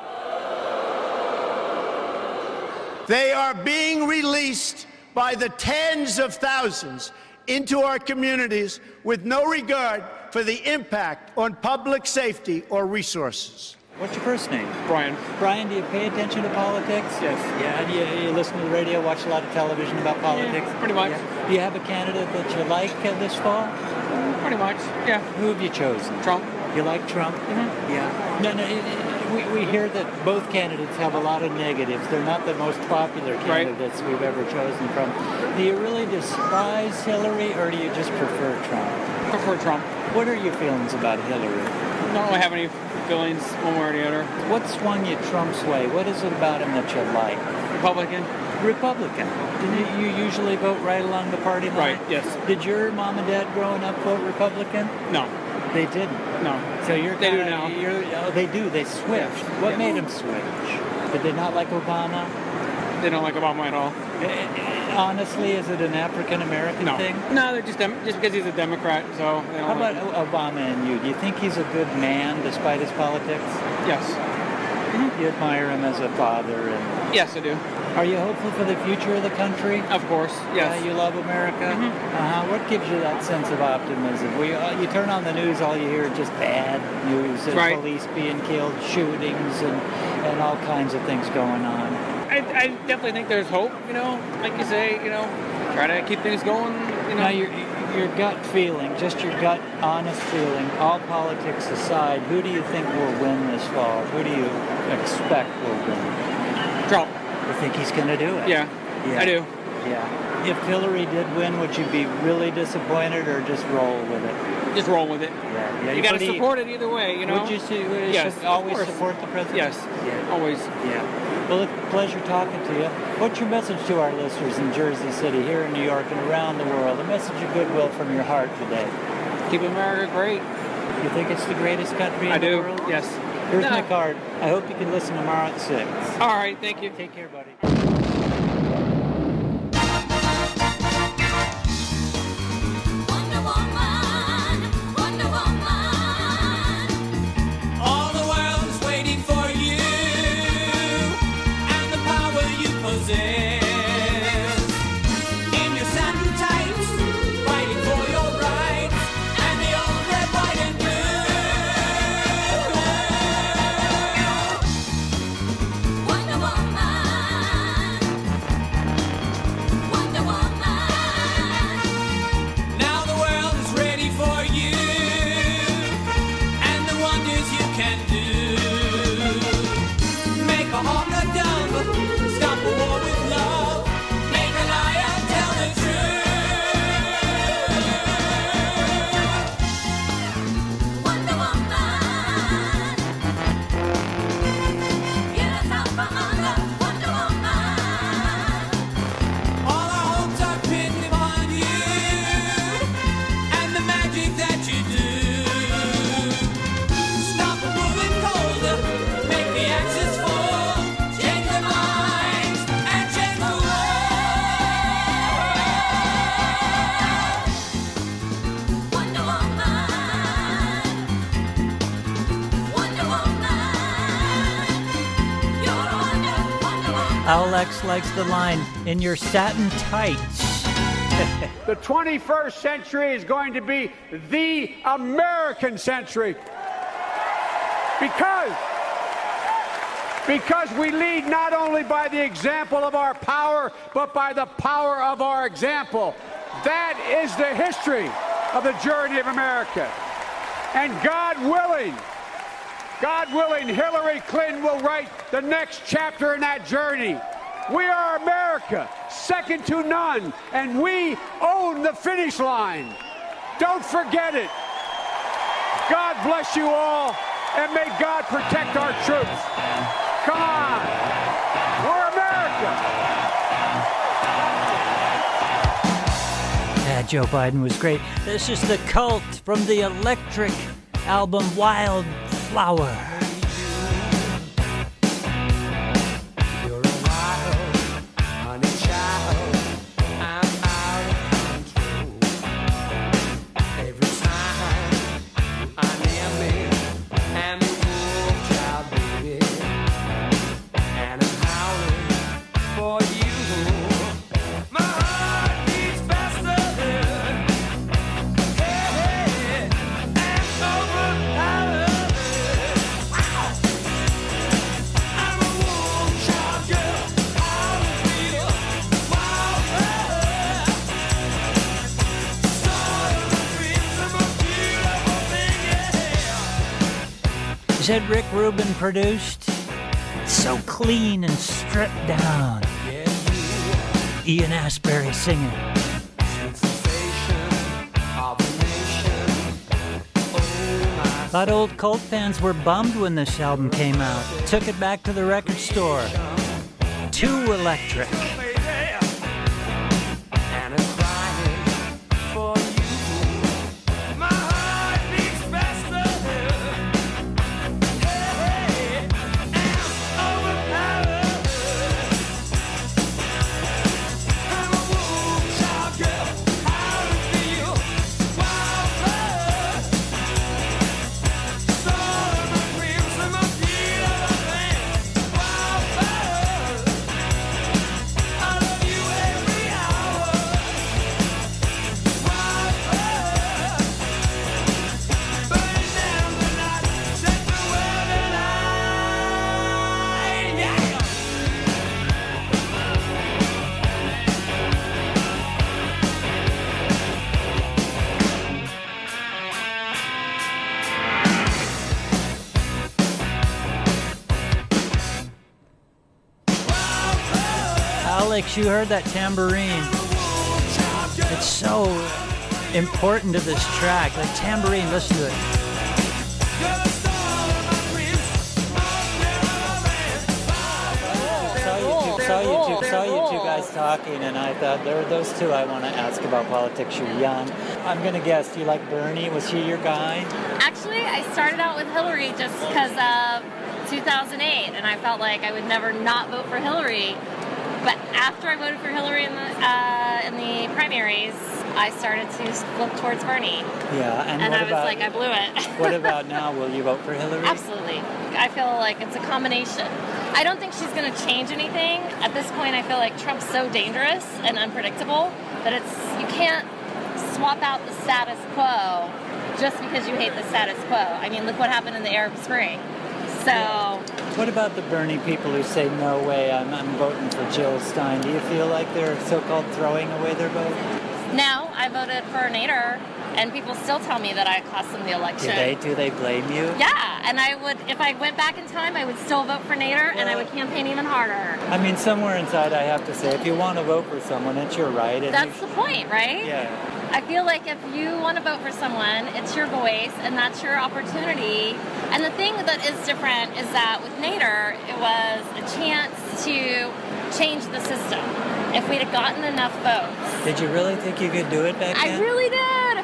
They are being released by the tens of thousands into our communities with no regard for the impact on public safety or resources. What's your first name? Brian. Brian, do you pay attention to politics? Yes. Yeah, do you listen to the radio, watch a lot of television about politics? Yeah, pretty much. Yeah. Do you have a candidate that you like this fall? Pretty much, yeah. Who have you chosen? Trump. You like Trump? Mm-hmm. Yeah. No, we hear that both candidates have a lot of negatives. They're not the most popular candidates we've ever chosen from. Do you really despise Hillary, or do you just prefer Trump? Prefer Trump. What are your feelings about Hillary? Don't really have any feelings one way or the other. What swung you Trump's way? What is it about him that you like? Republican. Republican. Did you usually vote right along the party line? Right, yes. Did your mom and dad growing up vote Republican? No. They didn't? No. So you're They do now. They do. They switched. What made them switch? Did they not like Obama? They don't like Obama at all. Honestly, is it an African-American thing? No, they're just because he's a Democrat, so they don't How about Obama and you? Do you think he's a good man despite his politics? Yes. You admire him as a father? And yes, I do. Are you hopeful for the future of the country? Of course, yes. You love America? Mm-hmm. What gives you that sense of optimism? You turn on the news, all you hear is just bad news, and police being killed, shootings, and all kinds of things going on. I definitely think there's hope, like you say, try to keep things going, Now, your gut feeling, just your gut, honest feeling, all politics aside, who do you think will win this fall? Who do you expect will win? Trump. You think he's going to do it? Yeah, I do. Yeah. If Hillary did win, would you be really disappointed or just roll with it? Just roll with it. Yeah. You got to support it either way, Would you yes, always support the president? Yes, always. Yeah. Well, it's a pleasure talking to you. What's your message to our listeners in Jersey City, here in New York, and around the world? A message of goodwill from your heart today. Keep America great. You think it's the greatest country in the world? Yes. Here's my card. I hope you can listen tomorrow at 6. All right, thank you. Take care, buddy. All the world is waiting for you and the power you possess. In your satin tights, fighting for your rights and the old red, white, and blue. Wonder Woman, Wonder Woman. Now the world is ready for you and the wonders you can do. Make a hawk a dove, stop a war with love, make a liar tell the truth. Wonder Woman, get us out from under. Wonder Woman, all our hopes are pinned upon you and the magic that you do. Stop the moving colder, make the axis fall, change their minds and change the world. Wonder Woman, Wonder Woman, you're a Wonder Woman. Alex likes the line, in your satin tights. The 21st century is going to be the American century. Because we lead not only by the example of our power, but by the power of our example. That is the history of the journey of America. And God willing, Hillary Clinton will write the next chapter in that journey. We are America, second to none, and we own the finish line. Don't forget it. God bless you all, and may God protect our troops. Come on. We're America. Yeah, Joe Biden was great. This is The Cult from the Electric album Wildflower. Is that Rick Rubin produced? So clean and stripped down. Ian Astbury singing. A lot of old Cult fans were bummed when this album came out. Took it back to the record store. Too electric. Alex, you heard that tambourine. It's so important to this track. The tambourine, listen to it. Saw you two guys talking, and I thought there are those two I want to ask about politics. You're young. I'm going to guess, do you like Bernie? Was he your guy? Actually, I started out with Hillary just because of 2008, and I felt like I would never not vote for Hillary. But after I voted for Hillary in the primaries, I started to flip towards Bernie. Yeah, and I was like, I blew it. What about now? Will you vote for Hillary? Absolutely. I feel like it's a combination. I don't think she's going to change anything. At this point, I feel like Trump's so dangerous and unpredictable that you can't swap out the status quo just because you hate the status quo. I mean, look what happened in the Arab Spring. So, what about the Bernie people who say, no way, I'm voting for Jill Stein? Do you feel like they're so-called throwing away their vote? No, I voted for Nader, and people still tell me that I cost them the election. Do they blame you? Yeah, and I would, if I went back in time, I would still vote for Nader, and I would campaign even harder. I mean, somewhere inside I have to say, if you want to vote for someone, it's your right. And that's the point, right? Yeah. I feel like if you want to vote for someone, it's your voice, and that's your opportunity. And the thing that is different is that with Nader, it was a chance to change the system. If we'd have gotten enough votes. Did you really think you could do it back then? I really did.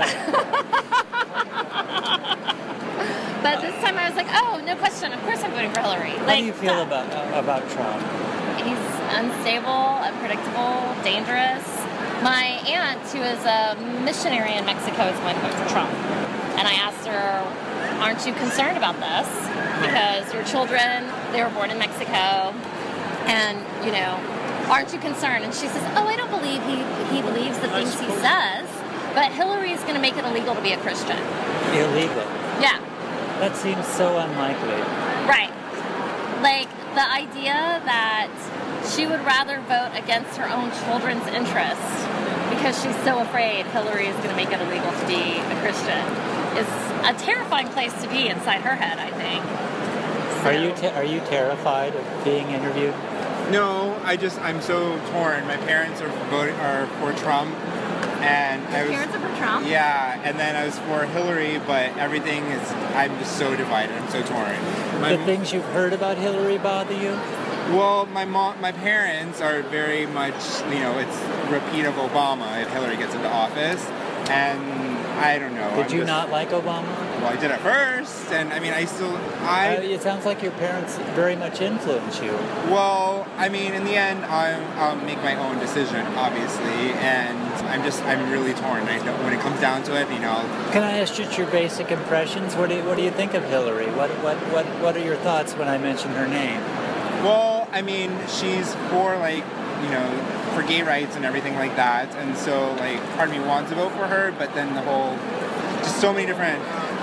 But this time I was like, oh, no question. Of course I'm voting for Hillary. How do you feel about Trump? He's unstable, unpredictable, dangerous. My aunt, who is a missionary in Mexico, is going to vote for Trump. And I asked her, aren't you concerned about this? Because your children, they were born in Mexico, and, you know, aren't you concerned? And she says, oh, I don't believe he believes the things he says, but Hillary is going to make it illegal to be a Christian. Illegal? Yeah. That seems so unlikely. Right. Like, the idea that she would rather vote against her own children's interests because she's so afraid Hillary is going to make it illegal to be a Christian is a terrifying place to be inside her head, I think. So. Are you terrified of being interviewed? No, I'm so torn. My parents are for Trump, and Your parents are for Trump? Yeah, and then I was for Hillary, but I'm just so divided. I'm so torn. The things you've heard about Hillary bother you? Well, my parents are very much, it's repeat of Obama if Hillary gets into office, and I don't know. Did you not like Obama? Well, I did at first, and I mean, it sounds like your parents very much influence you. Well, I mean, in the end, I'll make my own decision, obviously, and I'm really torn. When it comes down to it, Can I ask just your basic impressions? What do you think of Hillary? What are your thoughts when I mention her name? Well, I mean, she's for for gay rights and everything like that, and so part of me wants to vote for her, but then just so many different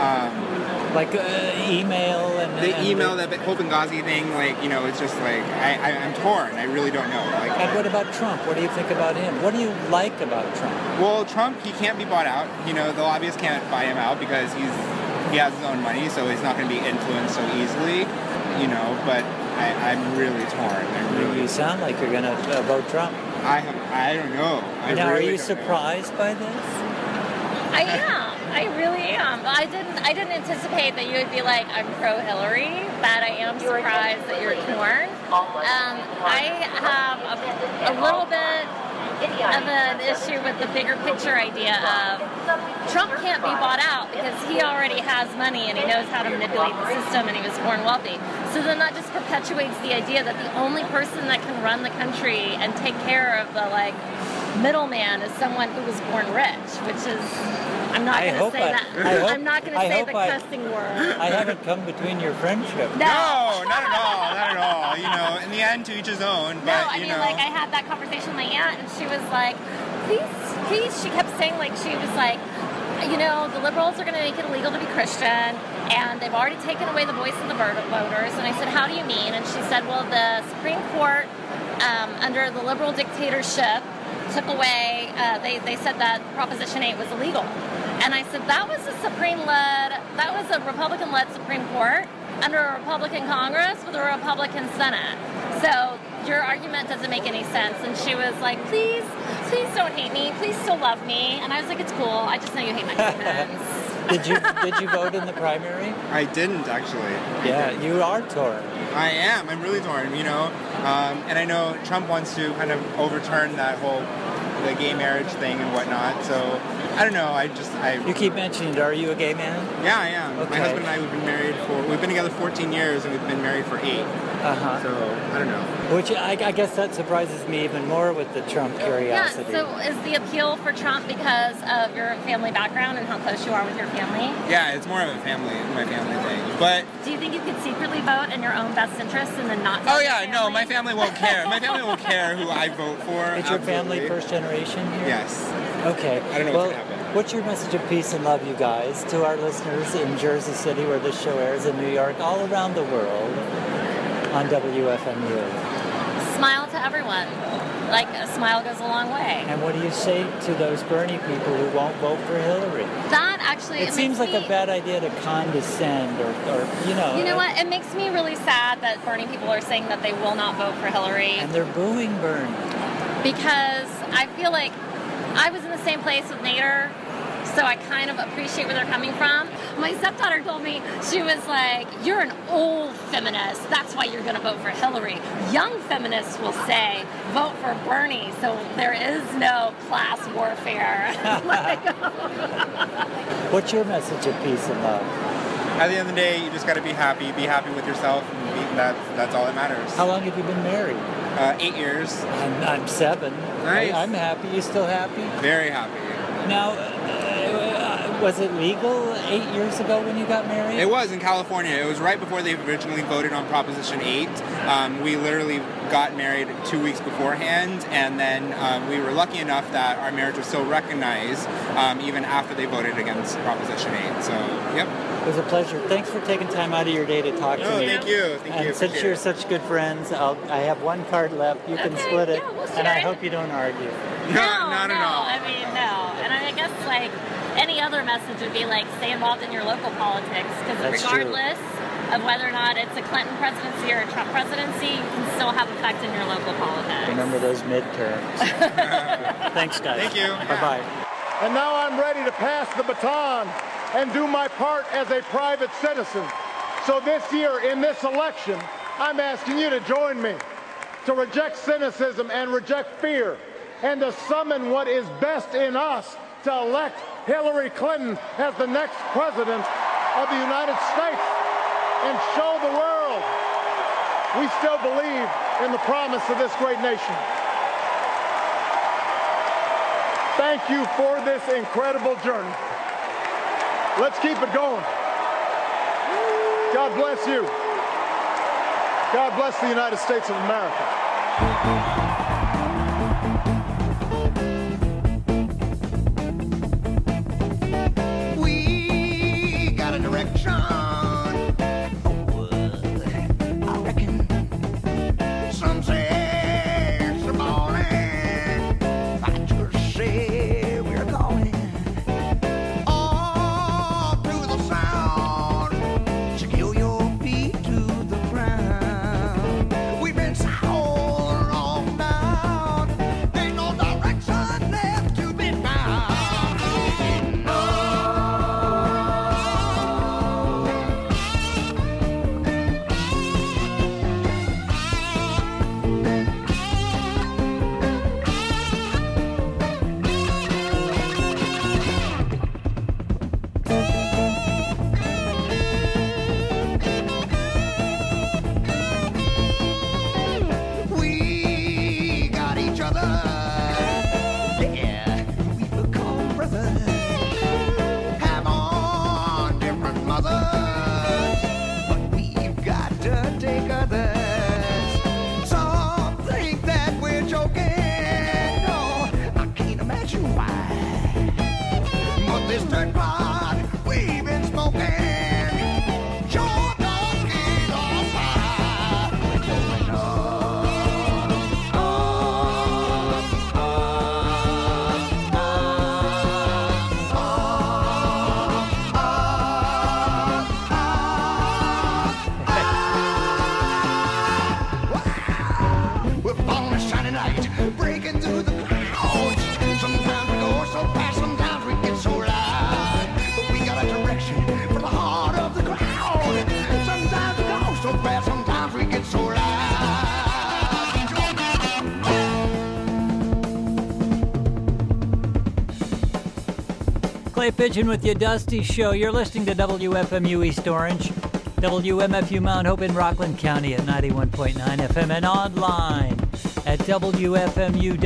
email and the email, that whole Benghazi thing, it's just I'm torn. I really don't know. And what about Trump? What do you think about him? What do you like about Trump? Well, Trump, he can't be bought out. The lobbyists can't buy him out because he has his own money, so he's not going to be influenced so easily, you know, but I'm really torn. You sound like you're going to vote Trump. I don't know. Now, are you surprised by this? I am. I really am. I didn't anticipate that you would be like, I'm pro-Hillary, but I am surprised that you're torn. I have a little bit of an issue with the bigger picture idea of Trump can't be bought out because he already has money and he knows how to manipulate the system and he was born wealthy. So then that just perpetuates the idea that the only person that can run the country and take care of the middleman is someone who was born rich, which is, I'm not going to say that. I'm not going to say the cussing word. I haven't come between your friendship. No, not at all, not at all. You know, in the end, to each his own. But, no, I mean, I had that conversation with my aunt, and she was like, please, she kept saying, she was like, you know, the liberals are going to make it illegal to be Christian, and they've already taken away the voice of the voters. And I said, how do you mean? And she said, well, the Supreme Court, under the liberal dictatorship, took away, they said that Proposition 8 was illegal. And I said, that was a Republican-led Supreme Court under a Republican Congress with a Republican Senate. So your argument doesn't make any sense. And she was like, please don't hate me. Please still love me. And I was like, it's cool. I just know you hate Mexicans. Did you vote in the primary? I didn't, actually. Yeah, you are torn. I am. I'm really torn, you know. And I know Trump wants to kind of overturn that whole the gay marriage thing and whatnot. So I don't know. You keep mentioning it. Are you a gay man? Yeah, I am. Okay. My husband and I, we've been together 14 years and we've been married for 8. So I don't know. Which I guess that surprises me even more with the Trump curiosity. Yeah. So is the appeal for Trump because of your family background and how close you are with your family? Yeah, it's more of my family thing. But do you think you could secretly vote in your own best interest and then not? Oh yeah, no, my family won't care. My family won't care who I vote for. Is your family first generation here? Yes. Okay. I don't know what's going to happen. What's your message of peace and love, you guys, to our listeners in Jersey City, where this show airs, in New York, all around the world, on WFMU? Smile to everyone. Like, a smile goes a long way. And what do you say to those Bernie people who won't vote for Hillary? That actually... It seems like a bad idea to condescend or you know... You know what? It makes me really sad that Bernie people are saying that they will not vote for Hillary. And they're booing Bernie. Because I feel like I was in the same place with Nader, so I kind of appreciate where they're coming from. My stepdaughter told me, she was like, you're an old feminist, that's why you're going to vote for Hillary. Young feminists will say, vote for Bernie, so there is no class warfare. What's your message of peace and love? At the end of the day, you just got to be happy with yourself, and that's all that matters. How long have you been married? 8 years. I'm 7. Nice. I'm happy. You still happy? Very happy. Now, was it legal 8 years ago when you got married? It was in California. It was right before they originally voted on Proposition 8. We literally got married 2 weeks beforehand, and then we were lucky enough that our marriage was still recognized even after they voted against Proposition 8. So, yep. It was a pleasure. Thanks for taking time out of your day to talk to me. Thank you. And since you're such good friends, I have one card left. You can split it, and I hope you don't argue. No, not at all. I mean, no. And I guess, any other message would be, stay involved in your local politics, because regardless of whether or not it's a Clinton presidency or a Trump presidency, you can still have effect in your local politics. Remember those midterms. Thanks, guys. Thank you. Bye-bye. And now I'm ready to pass the baton and do my part as a private citizen. So this year, in this election, I'm asking you to join me to reject cynicism and reject fear, and to summon what is best in us to elect Hillary Clinton as the next president of the United States and show the world we still believe in the promise of this great nation. Thank you for this incredible journey. Let's keep it going. God bless you. God bless the United States of America. All through the sound mothers, but we've got to take others. Some think that we're joking. No, I can't imagine why. But this dirt pot we've been smoking sure does get us high. We're going up, up, up, we're following a shiny light, breaking through the clouds. Sometimes we go so fast, sometimes we get so loud. But we got a direction for the heart of the crowd. Sometimes we go so fast, sometimes we get so loud. Clay Pigeon with your Dusty Show. You're listening to WFMU East Orange, WMFU Mount Hope in Rockland County at 91.9 FM and online at WFMU.org.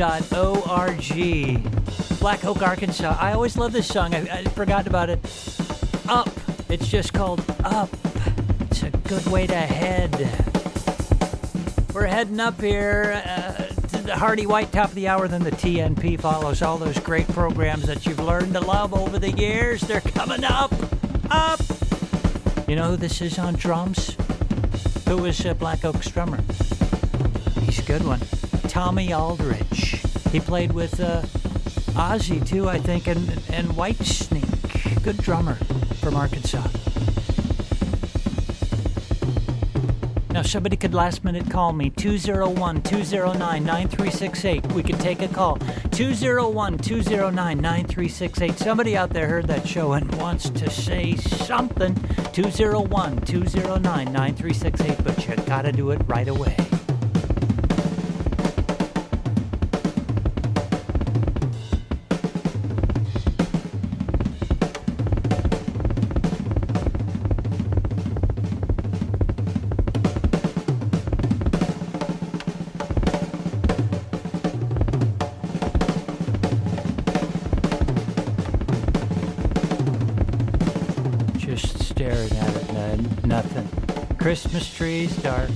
Black Oak, Arkansas. I always love this song. I forgot about it. Up. It's just called Up. It's a good way to head. We're heading up here to the Hardy White, top of the hour. Then the TNP follows. All those great programs that you've learned to love over the years. They're coming up. Up. You know who this is on drums? Who was Black Oak's drummer? He's a good one. Tommy Aldridge. He played with Ozzy too, I think, and Whitesnake. Good drummer from Arkansas. Now, somebody could last minute call me, 201-209-9368. We could take a call, 201-209-9368. Somebody out there heard that show and wants to say something, 201-209-9368, but you gotta do it right away. Staring at it, nothing. Christmas trees, dark.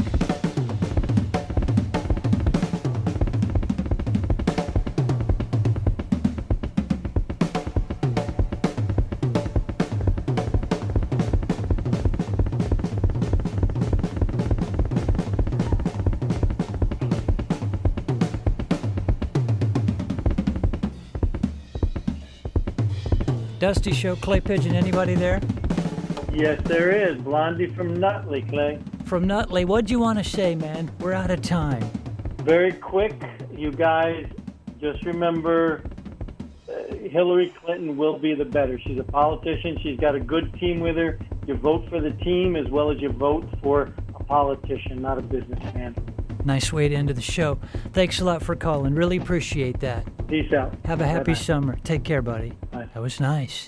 Dusty Show, Clay Pigeon, anybody there? Yes, there is. Blondie from Nutley, Clay. From Nutley, what'd you want to say, man? We're out of time. Very quick, you guys, just remember Hillary Clinton will be the better. She's a politician. She's got a good team with her. You vote for the team as well as you vote for a politician, not a businessman. Nice way to end the show. Thanks a lot for calling. Really appreciate that. Peace out. Have a happy Bye-bye. summer. Take care, buddy. Bye. That was nice.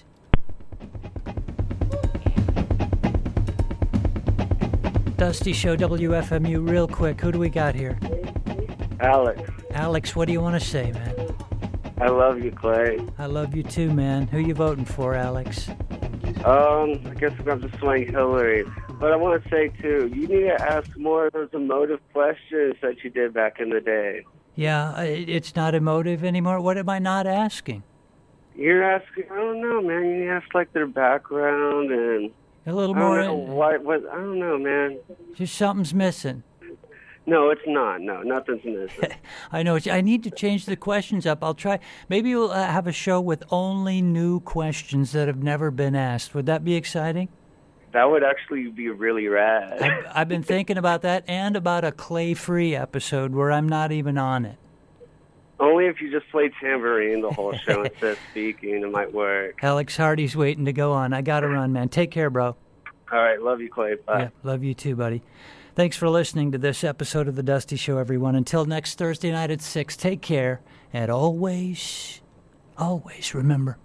Dusty Show, WFMU, real quick. Who do we got here? Alex. Alex, what do you want to say, man? I love you, Clay. I love you too, man. Who you voting for, Alex? I guess I'm going to swing Hillary. But I want to say, too, you need to ask more of those emotive questions that you did back in the day. Yeah, it's not emotive anymore. What am I not asking? You're asking, I don't know, man. You ask, like, their background and... A little more. I don't know, I don't know, man. Just something's missing. No, it's not. No, nothing's missing. I know. I need to change the questions up. I'll try. Maybe we'll have a show with only new questions that have never been asked. Would that be exciting? That would actually be really rad. I've been thinking about that and about a Clay-free episode where I'm not even on it. Only if you just play tambourine the whole show instead of speaking, it might work. Alex Hardy's waiting to go on. I got to run, man. Take care, bro. All right. Love you, Clay. Bye. Yeah, love you too, buddy. Thanks for listening to this episode of The Dusty Show, everyone. Until next Thursday night at 6, take care. And always, always remember.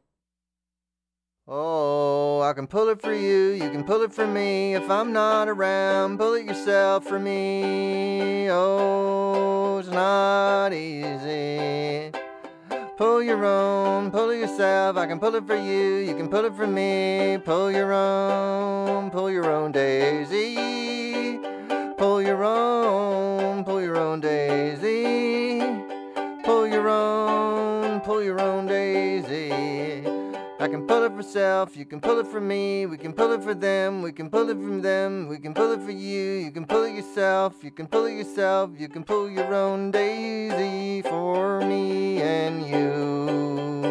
Oh, I can pull it for you, you can pull it for me. If I'm not around, pull it yourself for me. Oh, it's not easy. Pull your own, pull it yourself. I can pull it for you, you can pull it for me. Pull your own daisy. Pull your own daisy. Pull your own daisy. I can pull it for self, you can pull it for me. We can pull it for them, we can pull it from them. We can pull it for you, you can pull it yourself. You can pull it yourself, you can pull your own daisy for me and you.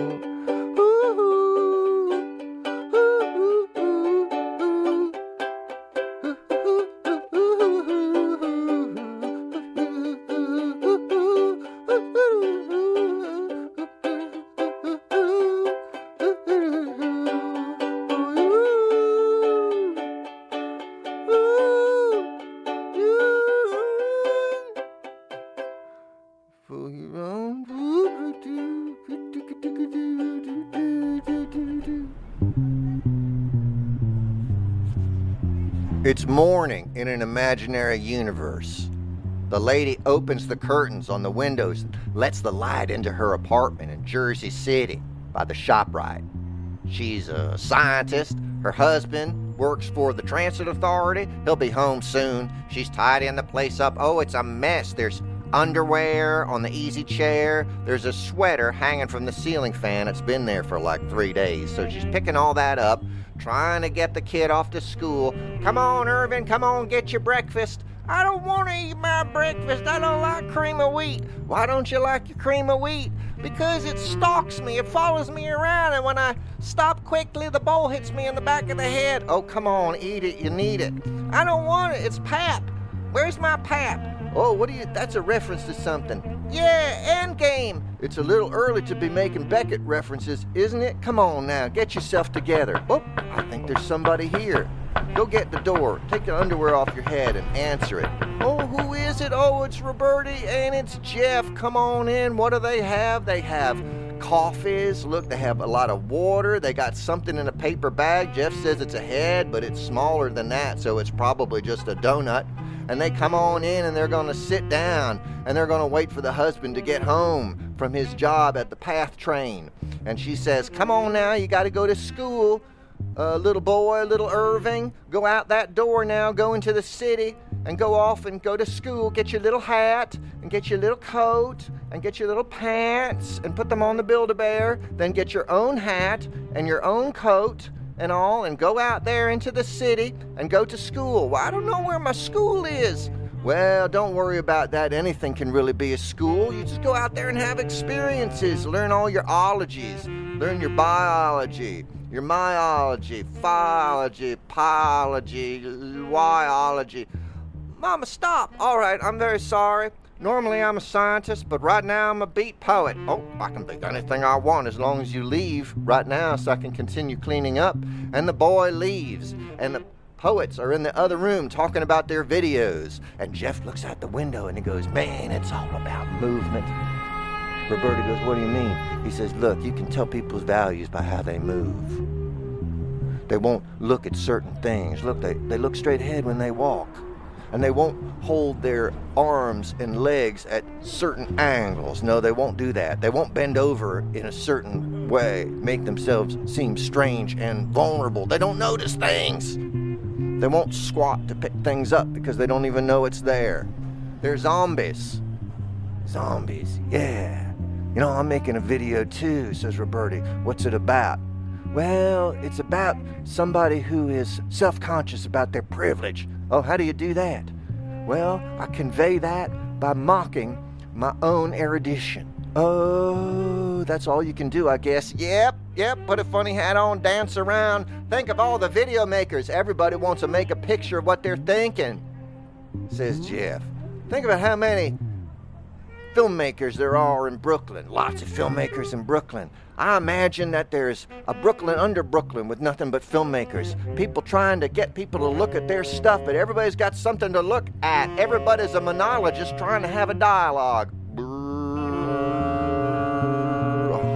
It's morning in an imaginary universe. The lady opens the curtains on the windows and lets the light into her apartment in Jersey City by the ShopRite. She's a scientist. Her husband works for the Transit Authority. He'll be home soon. She's tidying the place up. Oh, it's a mess. There's underwear on the easy chair. There's a sweater hanging from the ceiling fan. It's been there for like 3 days. So she's picking all that up, trying to get the kid off to school. Come on, Irvin, come on, get your breakfast. I don't want to eat my breakfast. I don't like cream of wheat. Why don't you like your cream of wheat? Because it stalks me. It follows me around, and when I stop quickly, the bowl hits me in the back of the head. Oh, come on, eat it. You need it. I don't want it. It's pap. Where's my pap? Oh, that's a reference to something. Yeah, Endgame. It's a little early to be making Beckett references, isn't it? Come on now, get yourself together. Oh, I think there's somebody here. Go get the door, take the underwear off your head and answer it. Oh, who is it? Oh, it's Roberti and it's Jeff. Come on in. What do they have? They have coffees. Look, they have a lot of water. They got something in a paper bag. Jeff says it's a head, but it's smaller than that, so it's probably just a donut. And they come on in and they're going to sit down and they're going to wait for the husband to get home from his job at the PATH train. And she says, come on now, you got to go to school. Little boy, little Irving, go out that door now, go into the city and go off and go to school. Get your little hat and get your little coat and get your little pants and put them on the Build-A-Bear. Then get your own hat and your own coat and all, and go out there into the city and go to school. Well, I don't know where my school is. Well, don't worry about that. Anything can really be a school. You just go out there and have experiences. Learn all your ologies. Learn your biology, your myology, philology, pyology, yology. Mama, stop. All right, I'm very sorry. Normally I'm a scientist, but right now I'm a beat poet. Oh, I can think anything I want as long as you leave right now so I can continue cleaning up. And the boy leaves, and the poets are in the other room talking about their videos. And Jeff looks out the window and he goes, man, it's all about movement. Roberta goes, what do you mean? He says, look, you can tell people's values by how they move. They won't look at certain things. Look, they look straight ahead when they walk. And they won't hold their arms and legs at certain angles. No, they won't do that. They won't bend over in a certain way, make themselves seem strange and vulnerable. They don't notice things. They won't squat to pick things up because they don't even know it's there. They're zombies. Zombies, yeah. You know, I'm making a video too, says Roberti. What's it about? Well, it's about somebody who is self-conscious about their privilege. Oh, how do you do that? Well, I convey that by mocking my own erudition. Oh, that's all you can do, I guess. Yep, put a funny hat on, dance around. Think of all the video makers. Everybody wants to make a picture of what they're thinking, says Jeff. Think about how many filmmakers there are in Brooklyn. Lots of filmmakers in Brooklyn. I imagine that there's a Brooklyn under Brooklyn with nothing but filmmakers. People trying to get people to look at their stuff, but everybody's got something to look at. Everybody's a monologist trying to have a dialogue.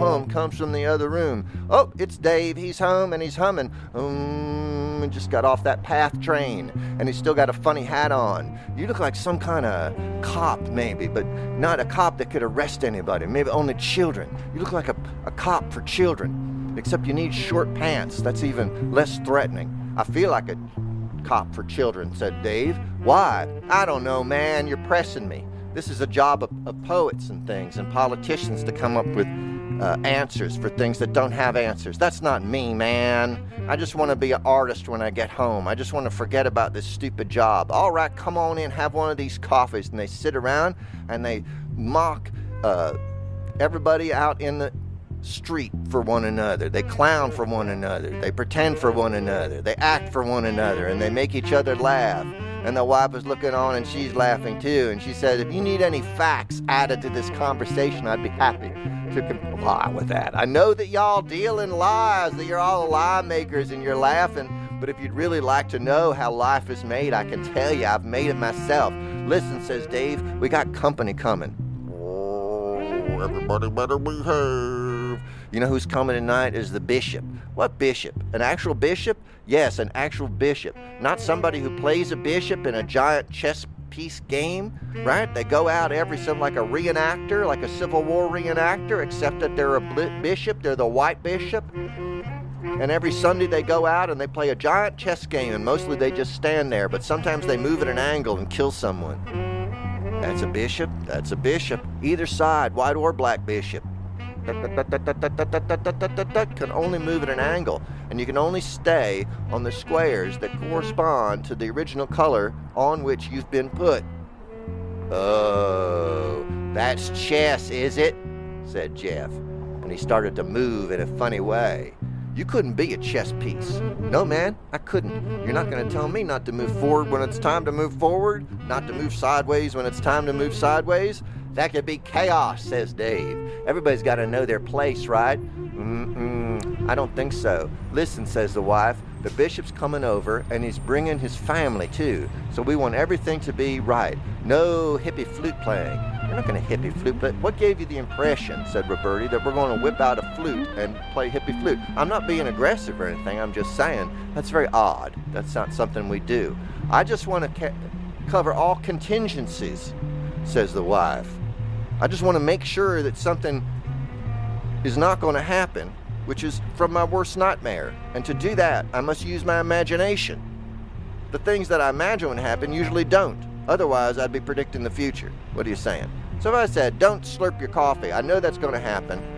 hum comes from the other room. Oh, it's Dave. He's home and he's humming. And just got off that PATH train, and he's still got a funny hat on. You look like some kind of cop, maybe, but not a cop that could arrest anybody. Maybe only children. You look like a cop for children, except you need short pants. That's even less threatening. I feel like a cop for children, said Dave. Why? I don't know, man. You're pressing me. This is a job of poets and things and politicians to come up with answers for things that don't have answers. That's not me, man. I just want to be an artist when I get home. I just want to forget about this stupid job. All right, come on in, have one of these coffees. And they sit around and they mock everybody out in the street for one another. They clown for one another. They pretend for one another. They act for one another, and they make each other laugh. And the wife is looking on, and she's laughing too. And she said, if you need any facts added to this conversation, I'd be happy to comply with that. I know that y'all deal in lies, that you're all lie makers and you're laughing. But if you'd really like to know how life is made, I can tell you I've made it myself. Listen, says Dave, we got company coming. Oh, everybody better behave. You know who's coming tonight is the bishop. What bishop? An actual bishop? Yes, an actual bishop. Not somebody who plays a bishop in a giant chess piece game, right? They go out like a reenactor, like a Civil War reenactor, except that they're a bishop. They're the white bishop. And every Sunday they go out and they play a giant chess game, and mostly they just stand there, but sometimes they move at an angle and kill someone. That's a bishop. That's a bishop. Either side, white or black bishop. Can only move at an angle, and you can only stay on the squares that correspond to the original color on which you've been put. Oh, that's chess, is it? Said Jeff, and he started to move in a funny way. You couldn't be a chess piece. No, man, I couldn't. You're not going to tell me not to move forward when it's time to move forward, not to move sideways when it's time to move sideways. That could be chaos, says Dave. Everybody's got to know their place, right? I don't think so. Listen, says the wife, the bishop's coming over, and he's bringing his family, too. So we want everything to be right. No hippie flute playing. You're not going to hippie flute, but what gave you the impression, said Roberti, that we're going to whip out a flute and play hippie flute? I'm not being aggressive or anything. I'm just saying that's very odd. That's not something we do. I just want to cover all contingencies, says the wife. I just want to make sure that something is not going to happen, which is from my worst nightmare. And to do that, I must use my imagination. The things that I imagine would happen usually don't. Otherwise, I'd be predicting the future. What are you saying? So if I said, don't slurp your coffee, I know that's going to happen.